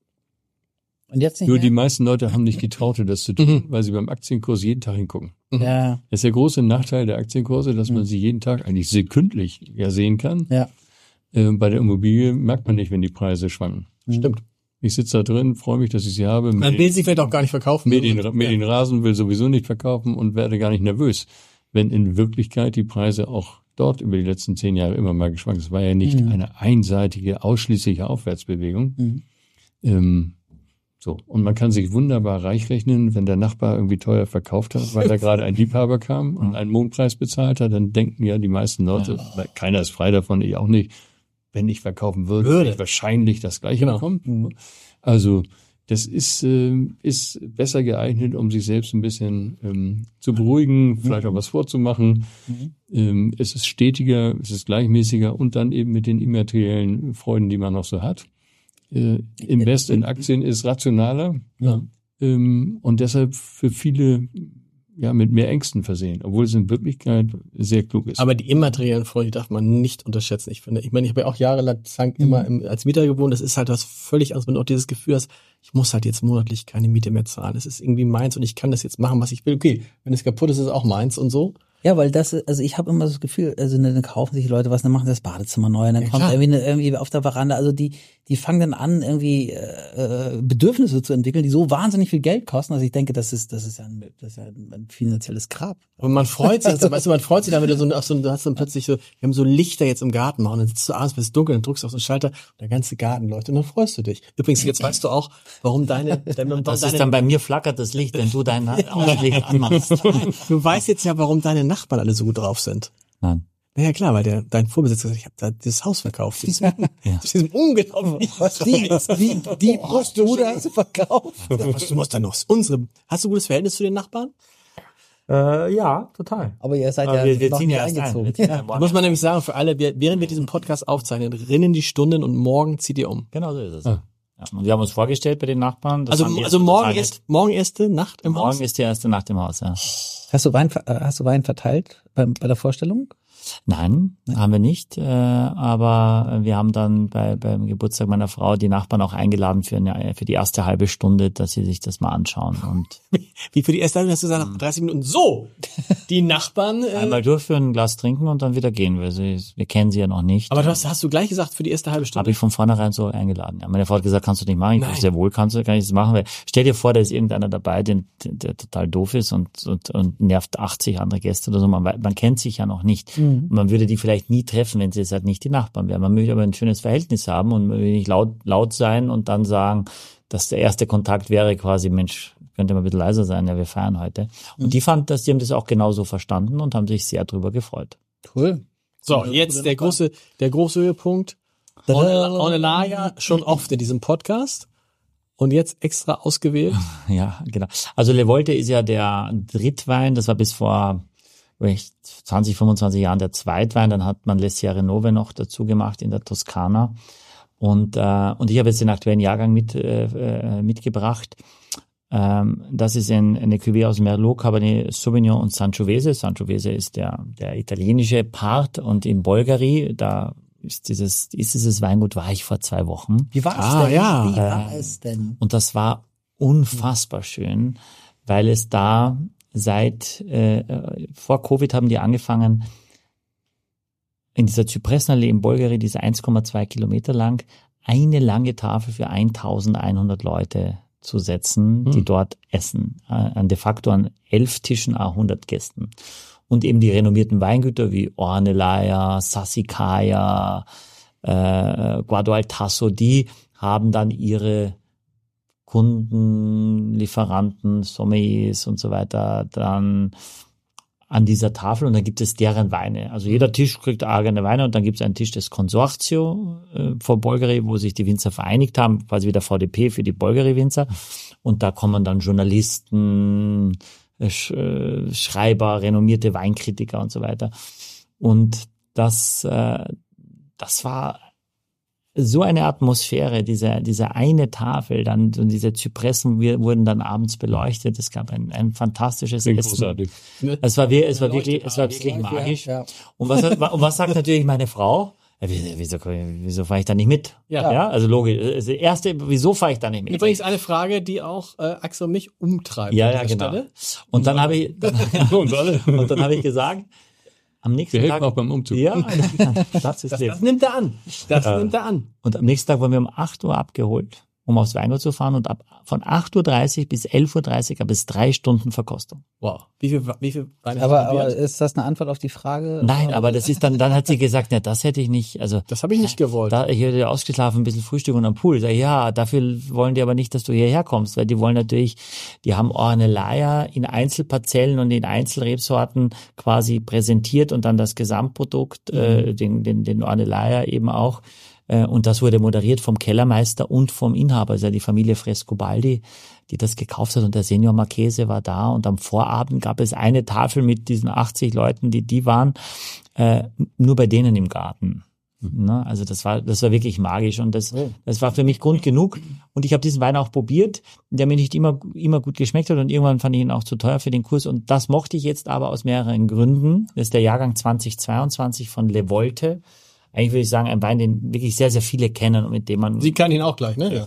Und jetzt nicht Nur mehr? die meisten Leute haben nicht getraut, das zu tun, mhm. weil sie beim Aktienkurs jeden Tag hingucken. Ja. Das ist der große Nachteil der Aktienkurse, dass mhm. man sie jeden Tag eigentlich sekündlich ja sehen kann. Ja. Äh, bei der Immobilie merkt man nicht, wenn die Preise schwanken. Mhm. Stimmt. Ich sitze da drin, freue mich, dass ich sie habe. Man will sie vielleicht auch gar nicht verkaufen. Mir den, mir den Rasen will sowieso nicht verkaufen und werde gar nicht nervös, wenn in Wirklichkeit die Preise auch dort über die letzten zehn Jahre immer mal geschwankt. Es war ja nicht mhm. eine einseitige, ausschließliche Aufwärtsbewegung. Mhm. Ähm, so. Und man kann sich wunderbar reich rechnen, wenn der Nachbar irgendwie teuer verkauft hat, weil da gerade ein Liebhaber kam und einen Mondpreis bezahlt hat, dann denken ja die meisten Leute, ja. keiner ist frei davon, ich auch nicht, wenn ich verkaufen würde, würde ich wahrscheinlich das Gleiche genau. bekommen. Mhm. Also das ist äh, ist besser geeignet, um sich selbst ein bisschen ähm, zu beruhigen, vielleicht auch was vorzumachen. Mhm. Ähm, es ist stetiger, es ist gleichmäßiger und dann eben mit den immateriellen Freuden, die man noch so hat. Äh, Invest in Aktien ist rationaler ja. ähm, und deshalb für viele ja mit mehr Ängsten versehen, obwohl es in Wirklichkeit sehr klug ist. Aber die immateriellen Freunde darf man nicht unterschätzen. Ich finde, ich meine, ich habe ja auch jahrelang mhm. immer im, als Mieter gewohnt. Das ist halt was völlig anderes, wenn du auch dieses Gefühl hast, ich muss halt jetzt monatlich keine Miete mehr zahlen. Es ist irgendwie meins und ich kann das jetzt machen, was ich will. Okay, wenn es kaputt ist, ist es auch meins und so. Ja, weil das, also ich habe immer das Gefühl, also dann kaufen sich Leute was, dann machen sie das Badezimmer neu, und dann ja, kommt klar. irgendwie, eine, irgendwie auf der Veranda, also die die fangen dann an, irgendwie äh, Bedürfnisse zu entwickeln, die so wahnsinnig viel Geld kosten. Also ich denke, das ist das ist ja ein, das ist ja ein finanzielles Grab. Und man freut sich, also, weißt du, man freut sich dann, wenn du so, auf so, du hast dann plötzlich so, wir haben so Lichter jetzt im Garten machen, dann sitzt du abends, bis es dunkel, dann drückst du auf so einen Schalter und der ganze Garten leuchtet und dann freust du dich. Übrigens, jetzt weißt du auch, warum deine, deine warum das deine, ist dann bei mir flackert das Licht, wenn du dein Auslicht anmachst. Du weißt jetzt ja, warum deine Nachbarn alle so gut drauf sind. Nein. Naja, klar, weil der dein Vorbesitzer gesagt, ich habe da das Haus verkauft. Diesem, ja. diesem unglaublich was die, die, die Bruder hast du verkauft. Ja, was, du musst dann noch unsere. Hast du ein gutes Verhältnis zu den Nachbarn? Äh, ja, total. Aber ihr seid Aber ja wir, wir noch ziehen nicht ja eingezogen. ein. Ja. Da muss man nämlich sagen, für alle, wir, während wir diesen Podcast aufzeichnen, rinnen die Stunden und morgen zieht ihr um. Genau so ist es. Ah. Ja, und wir haben uns vorgestellt bei den Nachbarn. Das also also morgen ist morgen erste Nacht im morgen Haus? Morgen ist die erste Nacht im Haus, ja. Hast du Wein, hast du Wein verteilt bei, bei der Vorstellung? Nein, Nein, haben wir nicht. Äh, aber wir haben dann bei beim Geburtstag meiner Frau die Nachbarn auch eingeladen für eine, für die erste halbe Stunde, dass sie sich das mal anschauen. Und wie für die erste halbe Stunde? Hast du gesagt, nach dreißig Minuten so, die Nachbarn... Äh, einmal durchführen, ein Glas trinken und dann wieder gehen. Wir, sie, wir kennen sie ja noch nicht. Aber das hast du gleich gesagt, für die erste halbe Stunde? Habe ich von vornherein so eingeladen. Ja, meine Frau hat gesagt, kannst du nicht machen. Ich dachte, sehr wohl kannst du, kann ich das machen. Weil, stell dir vor, da ist irgendeiner dabei, der, der total doof ist und, und, und nervt achtzig andere Gäste oder so. Man, man kennt sich ja noch nicht. Mhm. Man würde die vielleicht nie treffen, wenn sie jetzt halt nicht die Nachbarn wären. Man möchte aber ein schönes Verhältnis haben und man will nicht laut, laut sein und dann sagen, dass der erste Kontakt wäre quasi, Mensch, könnte mal ein bisschen leiser sein, ja, wir feiern heute. Und mhm. die fanden das, die haben das auch genauso verstanden und haben sich sehr drüber gefreut. Cool. So, jetzt der große, der große Höhepunkt. Ornellaia schon oft in diesem Podcast. Und jetzt extra ausgewählt? Ja, genau. Also Le Volte ist ja der Drittwein, das war bis vor zwanzig, fünfundzwanzig Jahren der Zweitwein, dann hat man Le Sierre Nove noch dazu gemacht in der Toskana und äh, und ich habe jetzt den aktuellen Jahrgang mit äh, mitgebracht. Ähm, das ist ein, eine Cuvée aus Merlot, Cabernet Sauvignon und Sangiovese. Sangiovese ist der der italienische Part und in Bolgheri, da ist dieses ist dieses Weingut, war ich vor zwei Wochen. Wie war es ah, denn? Ja. Wie war es denn? Und das war unfassbar schön, weil es da Seit äh, vor Covid haben die angefangen, in dieser Zypressenallee in Bolgheri, die ist eins Komma zwei Kilometer lang, eine lange Tafel für eintausendeinhundert Leute zu setzen, die hm. dort essen. An de facto an elf Tischen, a hundert Gästen. Und eben die renommierten Weingüter wie Ornellaia, Sassicaia, äh, Guardo Al Tasso, die haben dann ihre Kunden, Lieferanten, Sommeliers und so weiter dann an dieser Tafel und dann gibt es deren Weine. Also jeder Tisch kriegt eigene Weine und dann gibt es einen Tisch des Consortio äh, vor Bolgheri, wo sich die Winzer vereinigt haben, quasi wie der V D P für die Bolgheri-Winzer. Und da kommen dann Journalisten, äh, Schreiber, renommierte Weinkritiker und so weiter. Und das, äh, das war so eine Atmosphäre, diese, diese eine Tafel, dann und diese Zypressen wir, wurden dann abends beleuchtet. Es gab ein, ein fantastisches Klingt Essen. großartig. Es war, es war wirklich, es war wirklich magisch. Ja. Und was, und was sagt natürlich meine Frau? Ja, wieso, wieso, wieso fahre ich da nicht mit? Ja. ja also logisch. Das erste, wieso fahre ich da nicht mit? Übrigens eine Frage, die auch äh, Axel und mich umtreibt. Ja, an ja, dieser genau. Stelle. Und dann habe ich, dann, Und alle. und dann habe ich gesagt, am nächsten Wir Tag. helfen auch beim Umzug. Ja, das ist Das, Leben. das nimmt er an. Das Ja. nimmt er an. Und am nächsten Tag wurden wir um acht Uhr abgeholt, um aufs Weingut zu fahren und ab von acht Uhr dreißig bis elf Uhr dreißig gab es drei Stunden Verkostung. Wow. Wie viel, wie viel Weine Aber, hast du aber probiert? ist das eine Antwort auf die Frage? Nein, aber das ist dann, dann hat sie gesagt, ja, das hätte ich nicht, also. Das habe ich nicht gewollt. Da, ich hätte ausgeschlafen, ein bisschen Frühstück und am Pool. Ich sage, ja, dafür wollen die aber nicht, dass du hierher kommst, weil die wollen natürlich, die haben Ornellaia in Einzelparzellen und in Einzelrebsorten quasi präsentiert und dann das Gesamtprodukt, mhm. äh, den, den, den Ornellaia eben auch. Äh, und das wurde moderiert vom Kellermeister und vom Inhaber, also die Familie Frescobaldi, die das gekauft hat und der Senior Marchese war da und am Vorabend gab es eine Tafel mit diesen achtzig Leuten, die die waren, äh, nur bei denen im Garten. Mhm. Ne? Also das war das war wirklich magisch und das Oh. das war für mich Grund genug und ich habe diesen Wein auch probiert, der mir nicht immer immer gut geschmeckt hat und irgendwann fand ich ihn auch zu teuer für den Kurs und das mochte ich jetzt aber aus mehreren Gründen. Das ist der Jahrgang zweitausendzweiundzwanzig von Le Volte. Eigentlich würde ich sagen, ein Wein, den wirklich sehr, sehr viele kennen und mit dem man... Sie kann ihn auch gleich, ne? Ja.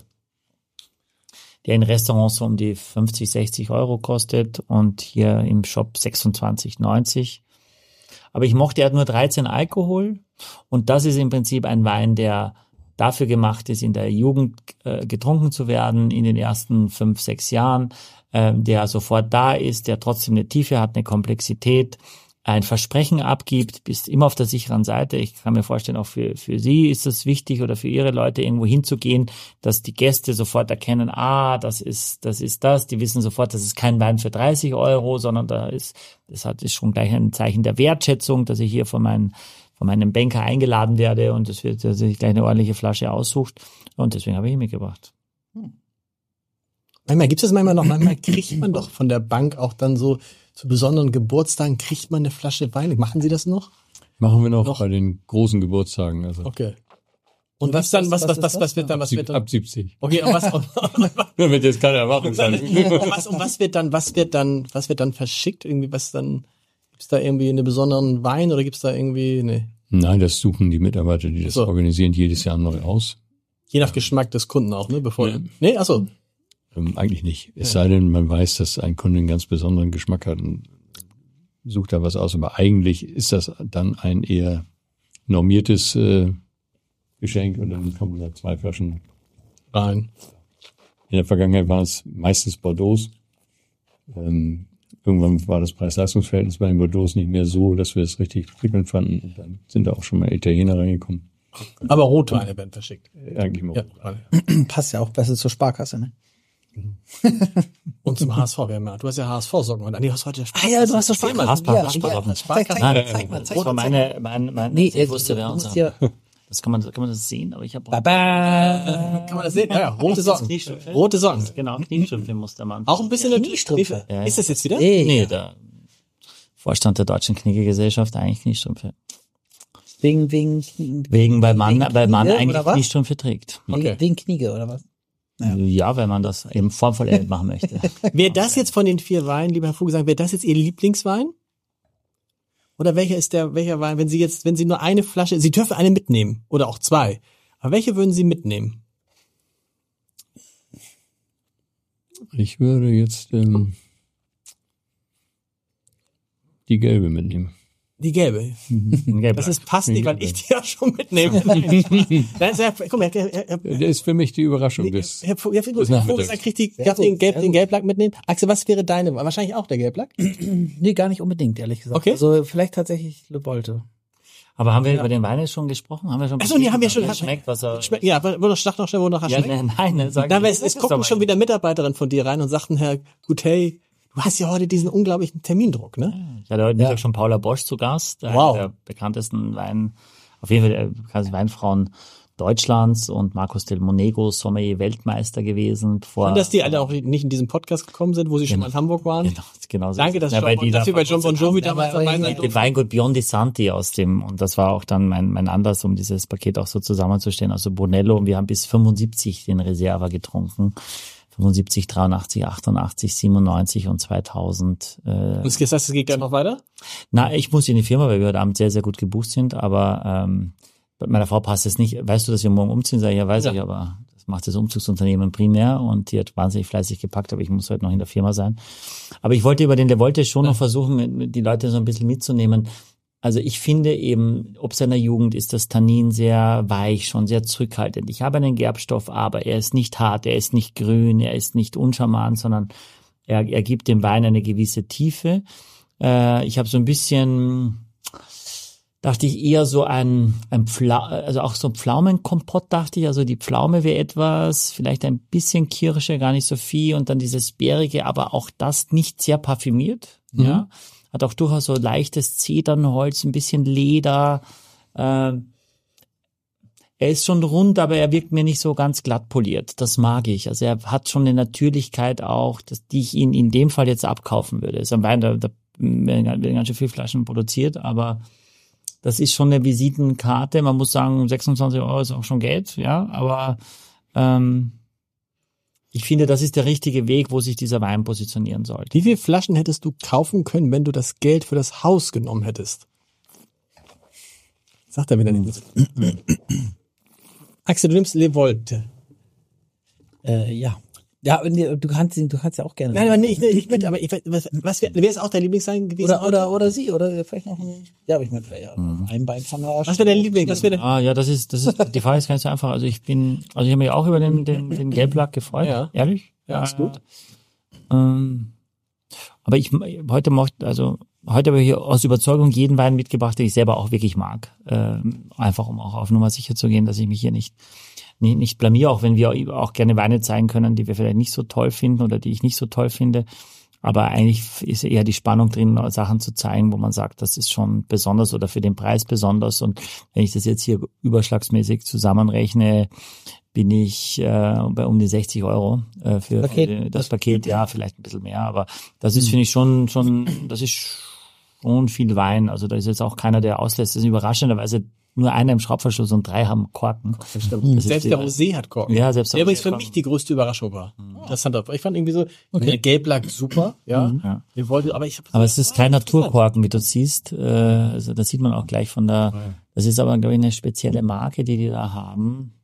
Der in Restaurants so um die fünfzig, sechzig Euro kostet und hier im Shop sechsundzwanzig neunzig. Aber ich mochte, er hat nur dreizehn Alkohol und das ist im Prinzip ein Wein, der dafür gemacht ist, in der Jugend äh, getrunken zu werden, in den ersten fünf, sechs Jahren, äh, der sofort da ist, der trotzdem eine Tiefe hat, eine Komplexität, ein Versprechen abgibt, bist immer auf der sicheren Seite. Ich kann mir vorstellen, auch für für Sie ist es wichtig oder für Ihre Leute irgendwo hinzugehen, dass die Gäste sofort erkennen, ah, das ist das ist das. Die wissen sofort, das ist kein Wein für dreißig Euro, sondern da ist das hat ist schon gleich ein Zeichen der Wertschätzung, dass ich hier von meinen von meinem Banker eingeladen werde und es wird, dass ich gleich eine ordentliche Flasche aussucht und deswegen habe ich ihn mitgebracht. Hm. Manchmal gibt es das manchmal noch, manchmal kriegt man doch von der Bank auch dann so zu besonderen Geburtstagen kriegt man eine Flasche Wein. Machen Sie das noch? Machen wir noch, Noch? bei den großen Geburtstagen. Also Okay. Und was dann, was, was, was, was wird dann, was wird dann? ab siebzig. Okay, und was, und, Damit jetzt keine Erwartung sein. und was, und was wird dann, was wird dann, was wird dann verschickt? Irgendwie, was dann, gibt's da irgendwie einen besonderen Wein oder gibt's da irgendwie, ne? Nein, das suchen die Mitarbeiter, die das So. organisieren, jedes Jahr neu aus. Je nach Geschmack des Kunden auch, ne? Bevor, Ja. nee, achso. Ähm, eigentlich nicht. Es sei denn, man weiß, dass ein Kunde einen ganz besonderen Geschmack hat und sucht da was aus. Aber eigentlich ist das dann ein eher normiertes äh, Geschenk und dann kommen da zwei Flaschen Rein. In der Vergangenheit waren es meistens Bordeaux. Ähm, irgendwann war das Preis-Leistungs-Verhältnis bei den Bordeaux nicht mehr so, dass wir es richtig prickelnd fanden. Und dann sind da auch schon mal Italiener reingekommen. Aber Rotweine werden verschickt. Äh, Eigentlich immer. Ja. Passt ja auch besser zur Sparkasse, ne? Und zum H S V, wir haben ja, du hast ja H S V-Socken und Andi, hast heute Ah ja, du hast doch Sparkasse. Haspa, Ja, Haspa, ja. Haspa. Zeig, zeig, Nein, zeig mal, zeig Das war mal. meine, mein, mein, Nee, ich jetzt, wusste, wer du unser, musst hier, das kann man, kann man das sehen, aber ich habe Baba. kann man das sehen? Ja, ja, rote Socken. Kniestrümpfe. Rote Socken. Genau, Kniestrümpfe muss der Mann. Auch ein bisschen eine Kniestrümpfe. Ja, ja. Ist das jetzt wieder? Nee, Nee, der Vorstand der Deutschen Kniegegesellschaft eigentlich Kniestrümpfe. wegen, wegen, Wegen, weil man, Wegen weil man Knie, eigentlich oder was? Kniestrümpfe trägt. Okay. wegen Kniege, oder was? Ja. Ja, wenn man das eben formvollendet machen möchte. Wäre das jetzt von den vier Weinen, lieber Herr Vogelsang, wäre das jetzt Ihr Lieblingswein? Oder welcher ist der, welcher Wein, wenn Sie jetzt, wenn Sie nur eine Flasche, Sie dürfen eine mitnehmen oder auch zwei, aber welche würden Sie mitnehmen? Ich würde jetzt ähm, die gelbe mitnehmen. Die gelbe. Gelb. Das ist passt nicht, weil ich die ja schon mitnehme. Nein, ist ja, guck mal, Herr, Herr, Herr, Der ist für mich die Überraschung des. Herr, Herr, Herr Des Nachmittags. Vogelsang kriegt die, darf den, Gelb, den Gelblack mitnehmen. Axel, was wäre deine? Wahrscheinlich auch der Gelblack? Nee, gar nicht unbedingt, ehrlich gesagt. Okay. Also vielleicht tatsächlich Le Bolte. Aber haben wir Ja. über den Wein jetzt schon gesprochen? Haben wir schon? Achso, nee, haben wir schon. Schmeckt, was er. Schmeckt, ja, aber sag doch schnell, wonach er Ja, schmeckt. nein, nein, sag Na, nicht. es, es gucken schon wieder Mitarbeiterin von dir rein und sagten, Herr Gutey, du hast ja heute diesen unglaublichen Termindruck, ne? Ich hatte heute Mittag schon Paula Bosch zu Gast, Wow. eine der bekanntesten Wein, auf jeden Fall der bekanntesten Weinfrauen Deutschlands, und Marcos del Monego, Sommelier-Weltmeister gewesen. Vor, Und dass die alle auch nicht in diesen Podcast gekommen sind, wo sie schon Genau. mal in Hamburg waren. Genau, genau so. Danke, dass, Ja, weil John, die dass da wir bei John Bon Jovi damals dabei mit sind. dem Weingut Biondi Santi aus dem, und das war auch dann mein, mein Anlass, um dieses Paket auch so zusammenzustellen, also Brunello, und wir haben bis fünfundsiebzig den Reserva getrunken. fünfundsiebzig, dreiundachtzig, achtundachtzig, siebenundneunzig und zweitausend. Äh, Und das heißt, es geht gleich noch weiter? Na, ich muss in die Firma, weil wir heute Abend sehr, sehr gut gebucht sind, aber ähm, bei meiner Frau passt es nicht. Weißt du, dass wir morgen umziehen? Sag ich, ja, weiß Ja. ich, aber das macht das Umzugsunternehmen primär, und die hat wahnsinnig fleißig gepackt, aber ich muss heute noch in der Firma sein. Aber ich wollte über den, der wollte schon noch versuchen, die Leute so ein bisschen mitzunehmen. Also ich finde eben, ob seiner Jugend ist das Tannin sehr weich, schon sehr zurückhaltend. Ich habe einen Gerbstoff, aber er ist nicht hart, er ist nicht grün, er ist nicht uncharmant, sondern er, er gibt dem Wein eine gewisse Tiefe. Äh, ich habe so ein bisschen, dachte ich, eher so ein, ein Pfla also auch so ein Pflaumenkompott, dachte ich. Also die Pflaume wäre etwas, vielleicht ein bisschen Kirsche, gar nicht so viel, und dann dieses Bärige, aber auch das nicht sehr parfümiert. Mhm. Ja, hat auch durchaus so leichtes Zedernholz, ein bisschen Leder. Äh, er ist schon rund, aber er wirkt mir nicht so ganz glatt poliert. Das mag ich. Also er hat schon eine Natürlichkeit auch, dass, die ich ihn in dem Fall jetzt abkaufen würde. Es ist ein Wein, da, da werden ganz schön viele Flaschen produziert, aber das ist schon eine Visitenkarte. Man muss sagen, sechsundzwanzig Euro ist auch schon Geld, ja, aber ähm, ich finde, das ist der richtige Weg, wo sich dieser Wein positionieren sollte. Wie viele Flaschen hättest du kaufen können, wenn du das Geld für das Haus genommen hättest? Sagt er wieder nicht. Axel, du nimmst Le Volte. Äh, ja. Ja, und du kannst, du kannst ja auch gerne. Nein, nein, nicht, nicht mit, aber ich, was, was wäre wär es auch dein Lieblingswein gewesen? Oder, oder, oder sie, oder vielleicht noch ein, ja, aber ich meine, ja, ein Bein von der. Was wäre dein Liebling? Was wäre Ah, ja, das ist, das ist, die Frage ist ganz so einfach. Also ich bin, also ich habe mich auch über den, den, den Gelblack gefreut. Ja. Ehrlich? Ja, ist gut. Ähm, aber ich, heute mochte, also, heute habe ich hier aus Überzeugung jeden Wein mitgebracht, den ich selber auch wirklich mag. Ähm, einfach um auch auf Nummer sicher zu gehen, dass ich mich hier nicht, nicht, nicht blamiere, auch wenn wir auch gerne Weine zeigen können, die wir vielleicht nicht so toll finden oder die ich nicht so toll finde. Aber eigentlich ist eher die Spannung drin, Sachen zu zeigen, wo man sagt, das ist schon besonders oder für den Preis besonders. Und wenn ich das jetzt hier überschlagsmäßig zusammenrechne, bin ich äh, bei um die sechzig Euro äh, für, Paket. für das Paket. Ja, vielleicht ein bisschen mehr, aber das ist, finde ich, schon, schon, das ist schon viel Wein. Also da ist jetzt auch keiner, der auslässt. Das ist überraschenderweise nur einer im Schraubverschluss und drei haben Korken. Das stimmt. Das ist Selbst die- der Rosé hat Korken. Ja, selbst der Der übrigens Rosé für hat mich die größte Überraschung war. Interessant. Ich fand irgendwie so, okay, Gelblack super, ja. Ja. Wir wollten, aber ich hab, Aber es ist kein Naturkorken, wie du siehst. Äh, also das sieht man auch gleich von der. Das ist aber, glaube ich, eine spezielle Marke, die die da haben.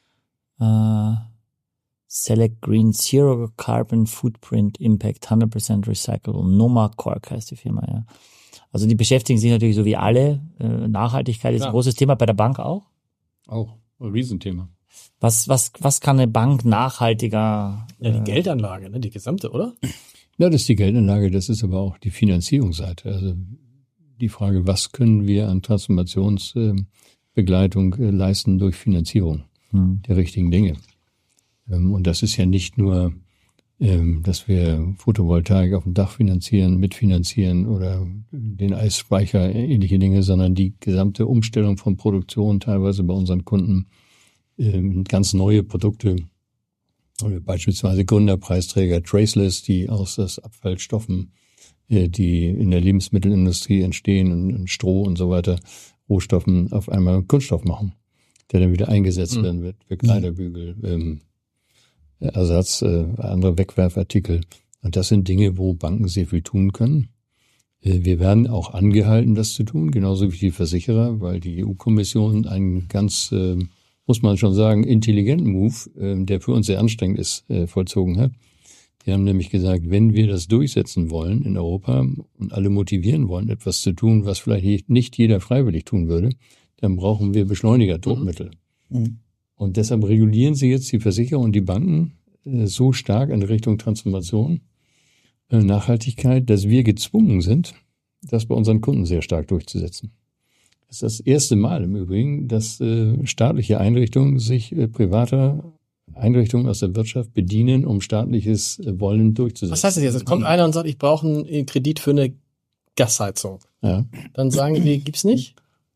Äh, Select Green Zero Carbon Footprint Impact hundert Prozent Recyclable. Noma Cork heißt die Firma, ja. Also die beschäftigen sich natürlich so wie alle. Äh, Nachhaltigkeit ist Klar. ein großes Thema, bei der Bank auch. Auch ein Riesenthema. Was, was, was kann eine Bank nachhaltiger? ja, die äh, Geldanlage, ne, die gesamte, oder? Ja, das ist die Geldanlage, das ist aber auch die Finanzierungsseite. Also die Frage, was können wir an Transformationsbegleitung äh, leisten durch Finanzierung Hm. der richtigen Dinge. Ähm, und das ist ja nicht nur, ähm, dass wir Photovoltaik auf dem Dach finanzieren, mitfinanzieren oder den Eisspeicher, ähnliche Dinge, sondern die gesamte Umstellung von Produktion teilweise bei unseren Kunden, ähm, ganz neue Produkte, äh, beispielsweise Gründerpreisträger Traceless, die aus das Abfallstoffen, äh, die in der Lebensmittelindustrie entstehen und, und Stroh und so weiter, Rohstoffen auf einmal Kunststoff machen, der dann wieder eingesetzt Mhm. werden wird für Kleiderbügel, ähm, Ersatz, äh, andere Wegwerfartikel. Und das sind Dinge, wo Banken sehr viel tun können. Äh, wir werden auch angehalten, das zu tun, genauso wie die Versicherer, weil die E U-Kommission einen ganz, äh, muss man schon sagen, intelligenten Move, äh, der für uns sehr anstrengend ist, äh, vollzogen hat. Die haben nämlich gesagt, wenn wir das durchsetzen wollen in Europa und alle motivieren wollen, etwas zu tun, was vielleicht nicht jeder freiwillig tun würde, dann brauchen wir Beschleuniger-Druckmittel. Mhm. Und deshalb regulieren sie jetzt die Versicherer und die Banken äh, so stark in Richtung Transformation, äh, Nachhaltigkeit, dass wir gezwungen sind, das bei unseren Kunden sehr stark durchzusetzen. Das ist das erste Mal im Übrigen, dass äh, staatliche Einrichtungen sich äh, privater Einrichtungen aus der Wirtschaft bedienen, um staatliches äh, Wollen durchzusetzen. Was heißt das jetzt? Es kommt einer und sagt, ich brauche einen Kredit für eine Gasheizung. Ja. Dann sagen die, gibt's nicht?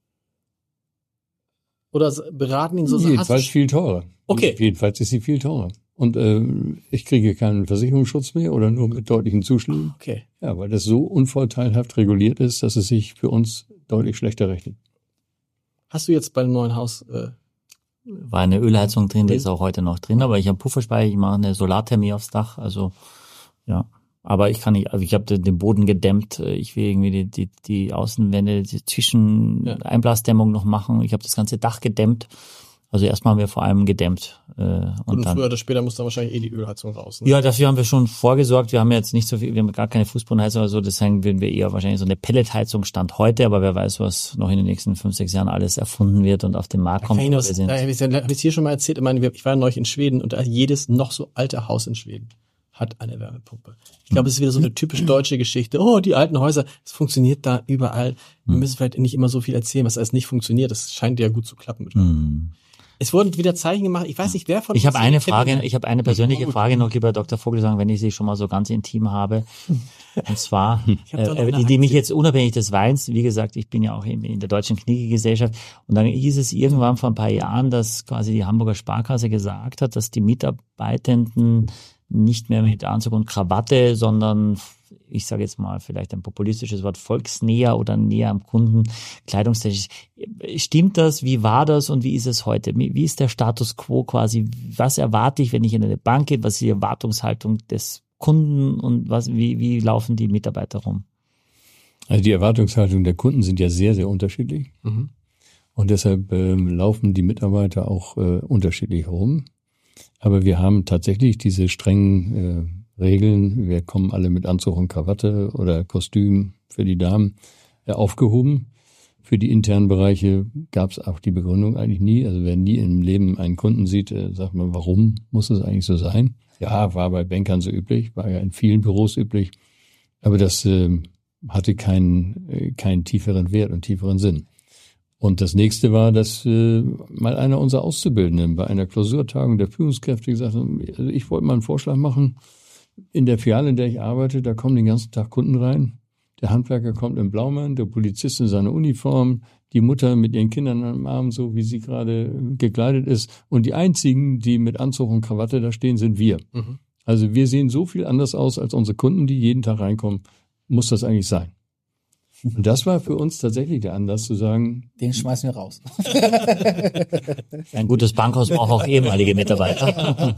Oder beraten ihn so? Jedenfalls viel teurer. Okay. Jedenfalls ist sie viel teurer. Und äh, ich kriege keinen Versicherungsschutz mehr oder nur mit deutlichen Zuschlägen. Okay. Ja, weil das so unvorteilhaft reguliert ist, dass es sich für uns deutlich schlechter rechnet. Hast du jetzt bei dem neuen Haus... Äh, War eine Ölheizung drin, die ist auch heute noch drin, aber ich habe Pufferspeicher, ich mache eine Solarthermie aufs Dach, also ja. Aber ich kann nicht, also ich habe den Boden gedämmt, ich will irgendwie die, die, die Außenwände, die Zwischeneinblasdämmung noch machen, ich habe das ganze Dach gedämmt. Also erstmal haben wir vor allem gedämmt. Äh, und, und dann, früher oder später muss dann wahrscheinlich eh die Ölheizung raus. Ne? Ja, dafür haben wir schon vorgesorgt. Wir haben jetzt nicht so viel, wir haben gar keine Fußbodenheizung oder so, deswegen würden wir eher wahrscheinlich so eine Pelletheizung Stand heute, aber wer weiß, was noch in den nächsten fünf, sechs Jahren alles erfunden wird und auf den Markt kommt. Da kann ich noch, da habe ich es hier schon mal erzählt, ich meine, ich war neulich in Schweden und jedes noch so alte Haus in Schweden hat eine Wärmepumpe. Ich glaube, es ist wieder so eine typisch deutsche Geschichte. Oh, die alten Häuser, es funktioniert da überall. Wir müssen vielleicht nicht immer so viel erzählen, was alles nicht funktioniert. Das scheint ja gut zu klappen. Mhm. Es wurden wieder Zeichen gemacht. Ich weiß nicht, wer von Ich habe eine Frage, kennt. ich habe eine persönliche Frage noch, lieber Doktor Vogelsang, wenn ich sie schon mal so ganz intim habe. Und zwar, äh, die, die mich jetzt unabhängig des Weins, wie gesagt, ich bin ja auch in, in der Deutschen Kniegegesellschaft, und dann hieß es irgendwann vor ein paar Jahren, dass quasi die Hamburger Sparkasse gesagt hat, dass die Mitarbeitenden nicht mehr mit Anzug und Krawatte, sondern ich sage jetzt mal vielleicht ein populistisches Wort, volksnäher oder näher am Kunden, kleidungstechnisch. Stimmt das? Wie war das und wie ist es heute? Wie ist der Status quo quasi? Was erwarte ich, wenn ich in eine Bank gehe? Was ist die Erwartungshaltung des Kunden und was, wie, wie laufen die Mitarbeiter rum? Also die Erwartungshaltung der Kunden sind ja sehr, sehr unterschiedlich. Mhm. Und deshalb äh, laufen die Mitarbeiter auch äh, unterschiedlich rum. Aber wir haben tatsächlich diese strengen äh, Regeln, wir kommen alle mit Anzug und Krawatte oder Kostüm für die Damen äh, aufgehoben. Für die internen Bereiche gab es auch die Begründung eigentlich nie. Also wer nie im Leben einen Kunden sieht, äh, sagt man, warum muss es eigentlich so sein? Ja, war bei Bankern so üblich, war ja in vielen Büros üblich. Aber das äh, hatte keinen, äh, keinen tieferen Wert und tieferen Sinn. Und das nächste war, dass äh, mal einer unserer Auszubildenden bei einer Klausurtagung der Führungskräfte gesagt hat, also ich wollte mal einen Vorschlag machen, in der Filiale, in der ich arbeite, da kommen den ganzen Tag Kunden rein. Der Handwerker kommt im Blaumann, der Polizist in seiner Uniform, die Mutter mit ihren Kindern am Arm, so wie sie gerade gekleidet ist. Und die einzigen, die mit Anzug und Krawatte da stehen, sind wir. Mhm. Also wir sehen so viel anders aus als unsere Kunden, die jeden Tag reinkommen. Muss das eigentlich sein? Und das war für uns tatsächlich der Anlass zu sagen, den schmeißen wir raus. Ein gutes Bankhaus braucht auch ehemalige Mitarbeiter.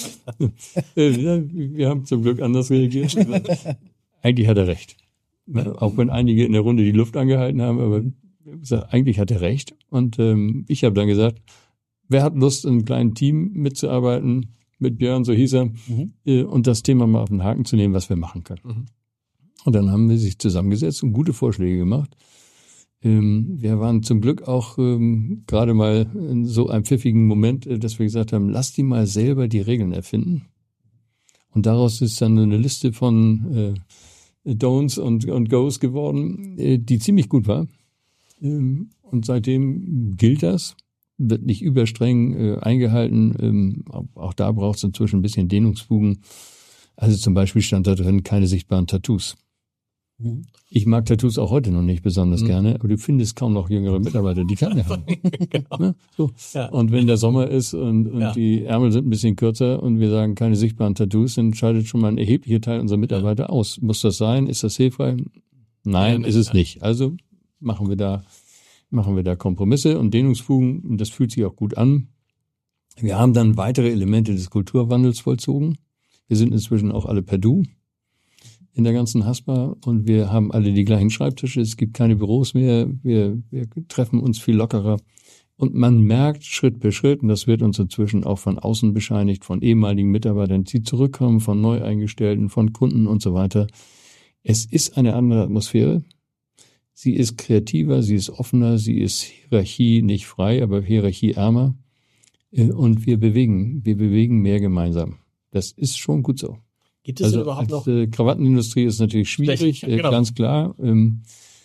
Wir haben zum Glück anders reagiert. Eigentlich hat er recht. Auch wenn einige in der Runde die Luft angehalten haben, aber gesagt, eigentlich hat er recht. Und ähm, ich habe dann gesagt, wer hat Lust, in einem kleinen Team mitzuarbeiten, mit Björn, so hieß er, mhm. äh, und das Thema mal auf den Haken zu nehmen, was wir machen können. Mhm. Und dann haben wir sich zusammengesetzt und gute Vorschläge gemacht. Ähm, wir waren zum Glück auch ähm, gerade mal in so einem pfiffigen Moment, äh, dass wir gesagt haben, lass die mal selber die Regeln erfinden. Und daraus ist dann eine Liste von äh, Don'ts und, und Go's geworden, äh, die ziemlich gut war. Ähm, und seitdem gilt das, wird nicht überstreng äh, eingehalten. Ähm, auch da braucht es inzwischen ein bisschen Dehnungsfugen. Also zum Beispiel stand da drin, keine sichtbaren Tattoos. Mhm. Ich mag Tattoos auch heute noch nicht besonders mhm. gerne, aber du findest kaum noch jüngere Mitarbeiter, die keine haben. Genau. Ne? So. Ja. Und wenn der Sommer ist und, und ja. die Ärmel sind ein bisschen kürzer und wir sagen keine sichtbaren Tattoos, dann scheidet schon mal ein erheblicher Teil unserer Mitarbeiter ja. aus. Muss das sein? Ist das hilfreich? Nein, ja, ist es ja. nicht. Also machen wir da, machen wir da Kompromisse und Dehnungsfugen und das fühlt sich auch gut an. Wir haben dann weitere Elemente des Kulturwandels vollzogen. Wir sind inzwischen auch alle per Du in der ganzen Haspa und wir haben alle die gleichen Schreibtische. Es gibt keine Büros mehr. Wir, wir treffen uns viel lockerer. Und man merkt Schritt für Schritt, und das wird uns inzwischen auch von außen bescheinigt, von ehemaligen Mitarbeitern, die zurückkommen, von Neueingestellten, von Kunden und so weiter. Es ist eine andere Atmosphäre. Sie ist kreativer, sie ist offener, sie ist Hierarchie nicht frei, aber Hierarchie ärmer. Und wir bewegen, wir bewegen mehr gemeinsam. Das ist schon gut so. Gibt es also überhaupt als, noch? Äh, Krawattenindustrie ist natürlich schwierig, äh, genau. ganz klar. Ähm,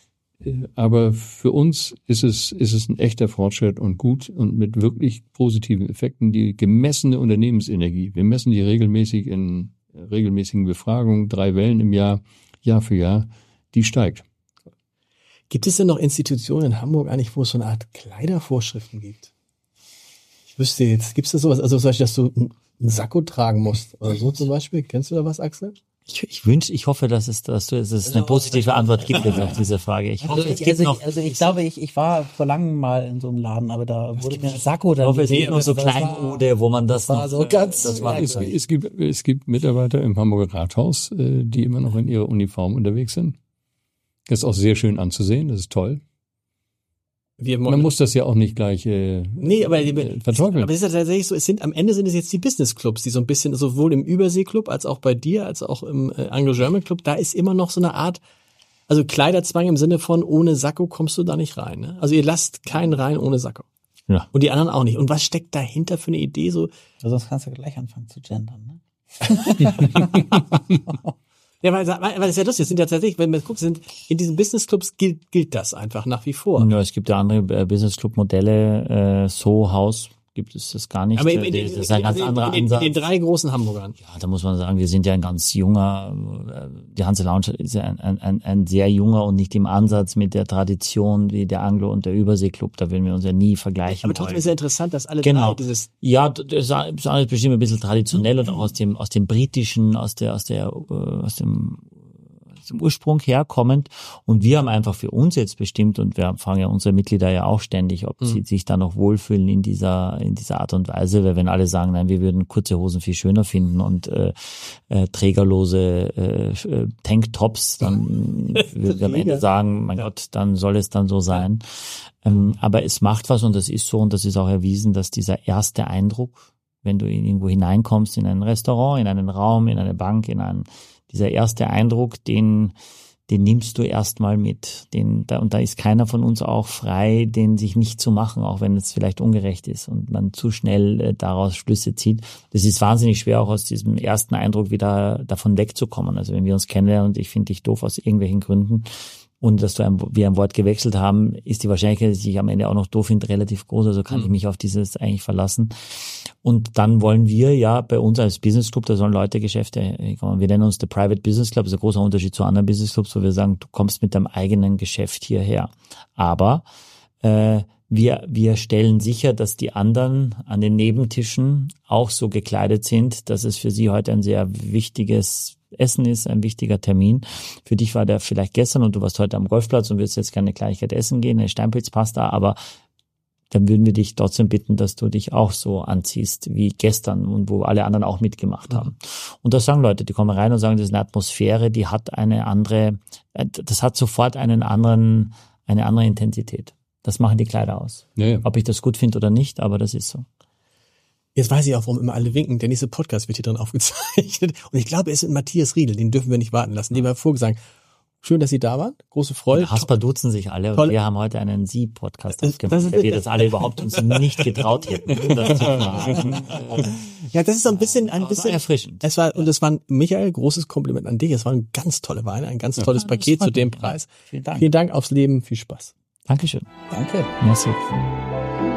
Aber für uns ist es, ist es ein echter Fortschritt und gut und mit wirklich positiven Effekten. Die gemessene Unternehmensenergie, wir messen die regelmäßig in regelmäßigen Befragungen, drei Wellen im Jahr, Jahr für Jahr, die steigt. Gibt es denn noch Institutionen in Hamburg eigentlich, wo es so eine Art Kleidervorschriften gibt? Ich wüsste jetzt, gibt es da sowas? Also zum Beispiel, dass du einen Sakko tragen musst oder so zum Beispiel? Kennst du da was, Axel? Ich, ich wünsche, ich hoffe, dass es, dass du, dass es eine positive Antwort gibt jetzt auf diese Frage. Ich hoffe, also es ich, gibt also noch. Ich, also ich glaube, ich, ich war vor langem mal in so einem Laden, aber da wurde mir ein Sakko dann. Ich hoffe, es gibt gegeben. noch so Das war- Kleinode, wo man das, das war noch, so ganz- das war Es, es, gibt, es gibt Mitarbeiter im Hamburger Rathaus, äh, die immer noch in ihrer Uniform unterwegs sind. Das ist auch sehr schön anzusehen, das ist toll. Wir Man muss das ja auch nicht gleich äh, Nee, aber, äh, verteufeln. aber es ist ja tatsächlich so, es sind, am Ende sind es jetzt die Business-Clubs, die so ein bisschen, sowohl im Überseeclub als auch bei dir, als auch im äh, Anglo-German-Club, da ist immer noch so eine Art, also Kleiderzwang im Sinne von, ohne Sakko kommst du da nicht rein. Ne? Also ihr lasst keinen rein ohne Sakko. Ja. Und die anderen auch nicht. Und was steckt dahinter für eine Idee? So, Ja, sonst kannst du gleich anfangen zu gendern, ne? ja, weil, weil, weil das ist ja lustig, es sind ja tatsächlich, wenn man guckt, sind in diesen Business-Clubs gilt, gilt das einfach nach wie vor. Ja, es gibt ja andere äh, Business-Club-Modelle, äh, So-Haus gibt es das gar nicht. Aber in, Äh, in, das in, ist ein ganz in, anderer in, in, Ansatz. in den drei großen Hamburgern. Ja, da muss man sagen, wir sind ja ein ganz junger, äh, die Hanse Lounge ist ja ein, ein, ein sehr junger und nicht im Ansatz mit der Tradition wie der Anglo- und der Überseeclub, da würden wir uns ja nie vergleichen. Aber trotzdem wollen. ist ja interessant, dass alle Genau. drei dieses Ja, das ist alles bestimmt ein bisschen traditionell und auch aus dem, aus dem britischen, aus der, aus der, äh, aus dem, aus dem Ursprung herkommend. Und wir haben einfach für uns jetzt bestimmt, und wir fragen ja unsere Mitglieder ja auch ständig, ob mhm. sie sich da noch wohlfühlen in dieser, in dieser Art und Weise, weil wenn alle sagen, nein, wir würden kurze Hosen viel schöner finden und äh, äh, trägerlose äh, Tanktops, dann würden wir am Ende sagen, mein Gott, dann soll es dann so sein. Ähm, aber es macht was und das ist so und das ist auch erwiesen, dass dieser erste Eindruck, wenn du irgendwo hineinkommst in ein Restaurant, in einen Raum, in eine Bank, in einen, dieser erste Eindruck, den, den nimmst du erstmal mit. Den, da, und da ist keiner von uns auch frei, den sich nicht zu machen, auch wenn es vielleicht ungerecht ist und man zu schnell äh, daraus Schlüsse zieht. Das ist wahnsinnig schwer, auch aus diesem ersten Eindruck wieder davon wegzukommen. Also wenn wir uns kennenlernen und ich finde dich doof aus irgendwelchen Gründen, und dass du ein, wir ein Wort gewechselt haben, ist die Wahrscheinlichkeit, dass ich am Ende auch noch doof finde, relativ groß. Also kann mhm. ich mich auf dieses eigentlich verlassen. Und dann wollen wir ja bei uns als Business Club, da sollen Leute Geschäfte, wir nennen uns der Private Business Club, das ist ein großer Unterschied zu anderen Business Clubs, wo wir sagen, du kommst mit deinem eigenen Geschäft hierher. Aber äh, wir, wir stellen sicher, dass die anderen an den Nebentischen auch so gekleidet sind, dass es für sie heute ein sehr wichtiges Essen ist, ein wichtiger Termin. Für dich war der vielleicht gestern und du warst heute am Golfplatz und willst jetzt gerne eine Kleinigkeit essen gehen, eine Steinpilzpasta, aber dann würden wir dich trotzdem bitten, dass du dich auch so anziehst wie gestern und wo alle anderen auch mitgemacht haben. Mhm. Und das sagen Leute, die kommen rein und sagen, das ist eine Atmosphäre, die hat eine andere, das hat sofort einen anderen, eine andere Intensität. Das machen die Kleider aus. Ja, ja. Ob ich das gut finde oder nicht, aber das ist so. Jetzt weiß ich auch, warum immer alle winken. Der nächste Podcast wird hier drin aufgezeichnet. Und ich glaube, es ist mit Matthias Riedel. Den dürfen wir nicht warten lassen. Dem haben wir vorgesagt. Schön, dass Sie da waren. Große Freude. Hasper duzen sich alle. Und wir haben heute einen Sie-Podcast aufgemacht, das ist, weil wir das alle überhaupt uns nicht getraut hätten, das zu fragen. Ja, das ist so ein bisschen, ein Aber bisschen erfrischend. Es war, und es war, Michael, großes Kompliment an dich. Es waren ganz tolle Weine, ein ganz tolles Ja, Paket zu dem mich. Preis. Vielen Dank. Vielen Dank aufs Leben. Viel Spaß. Dankeschön. Danke. Merci.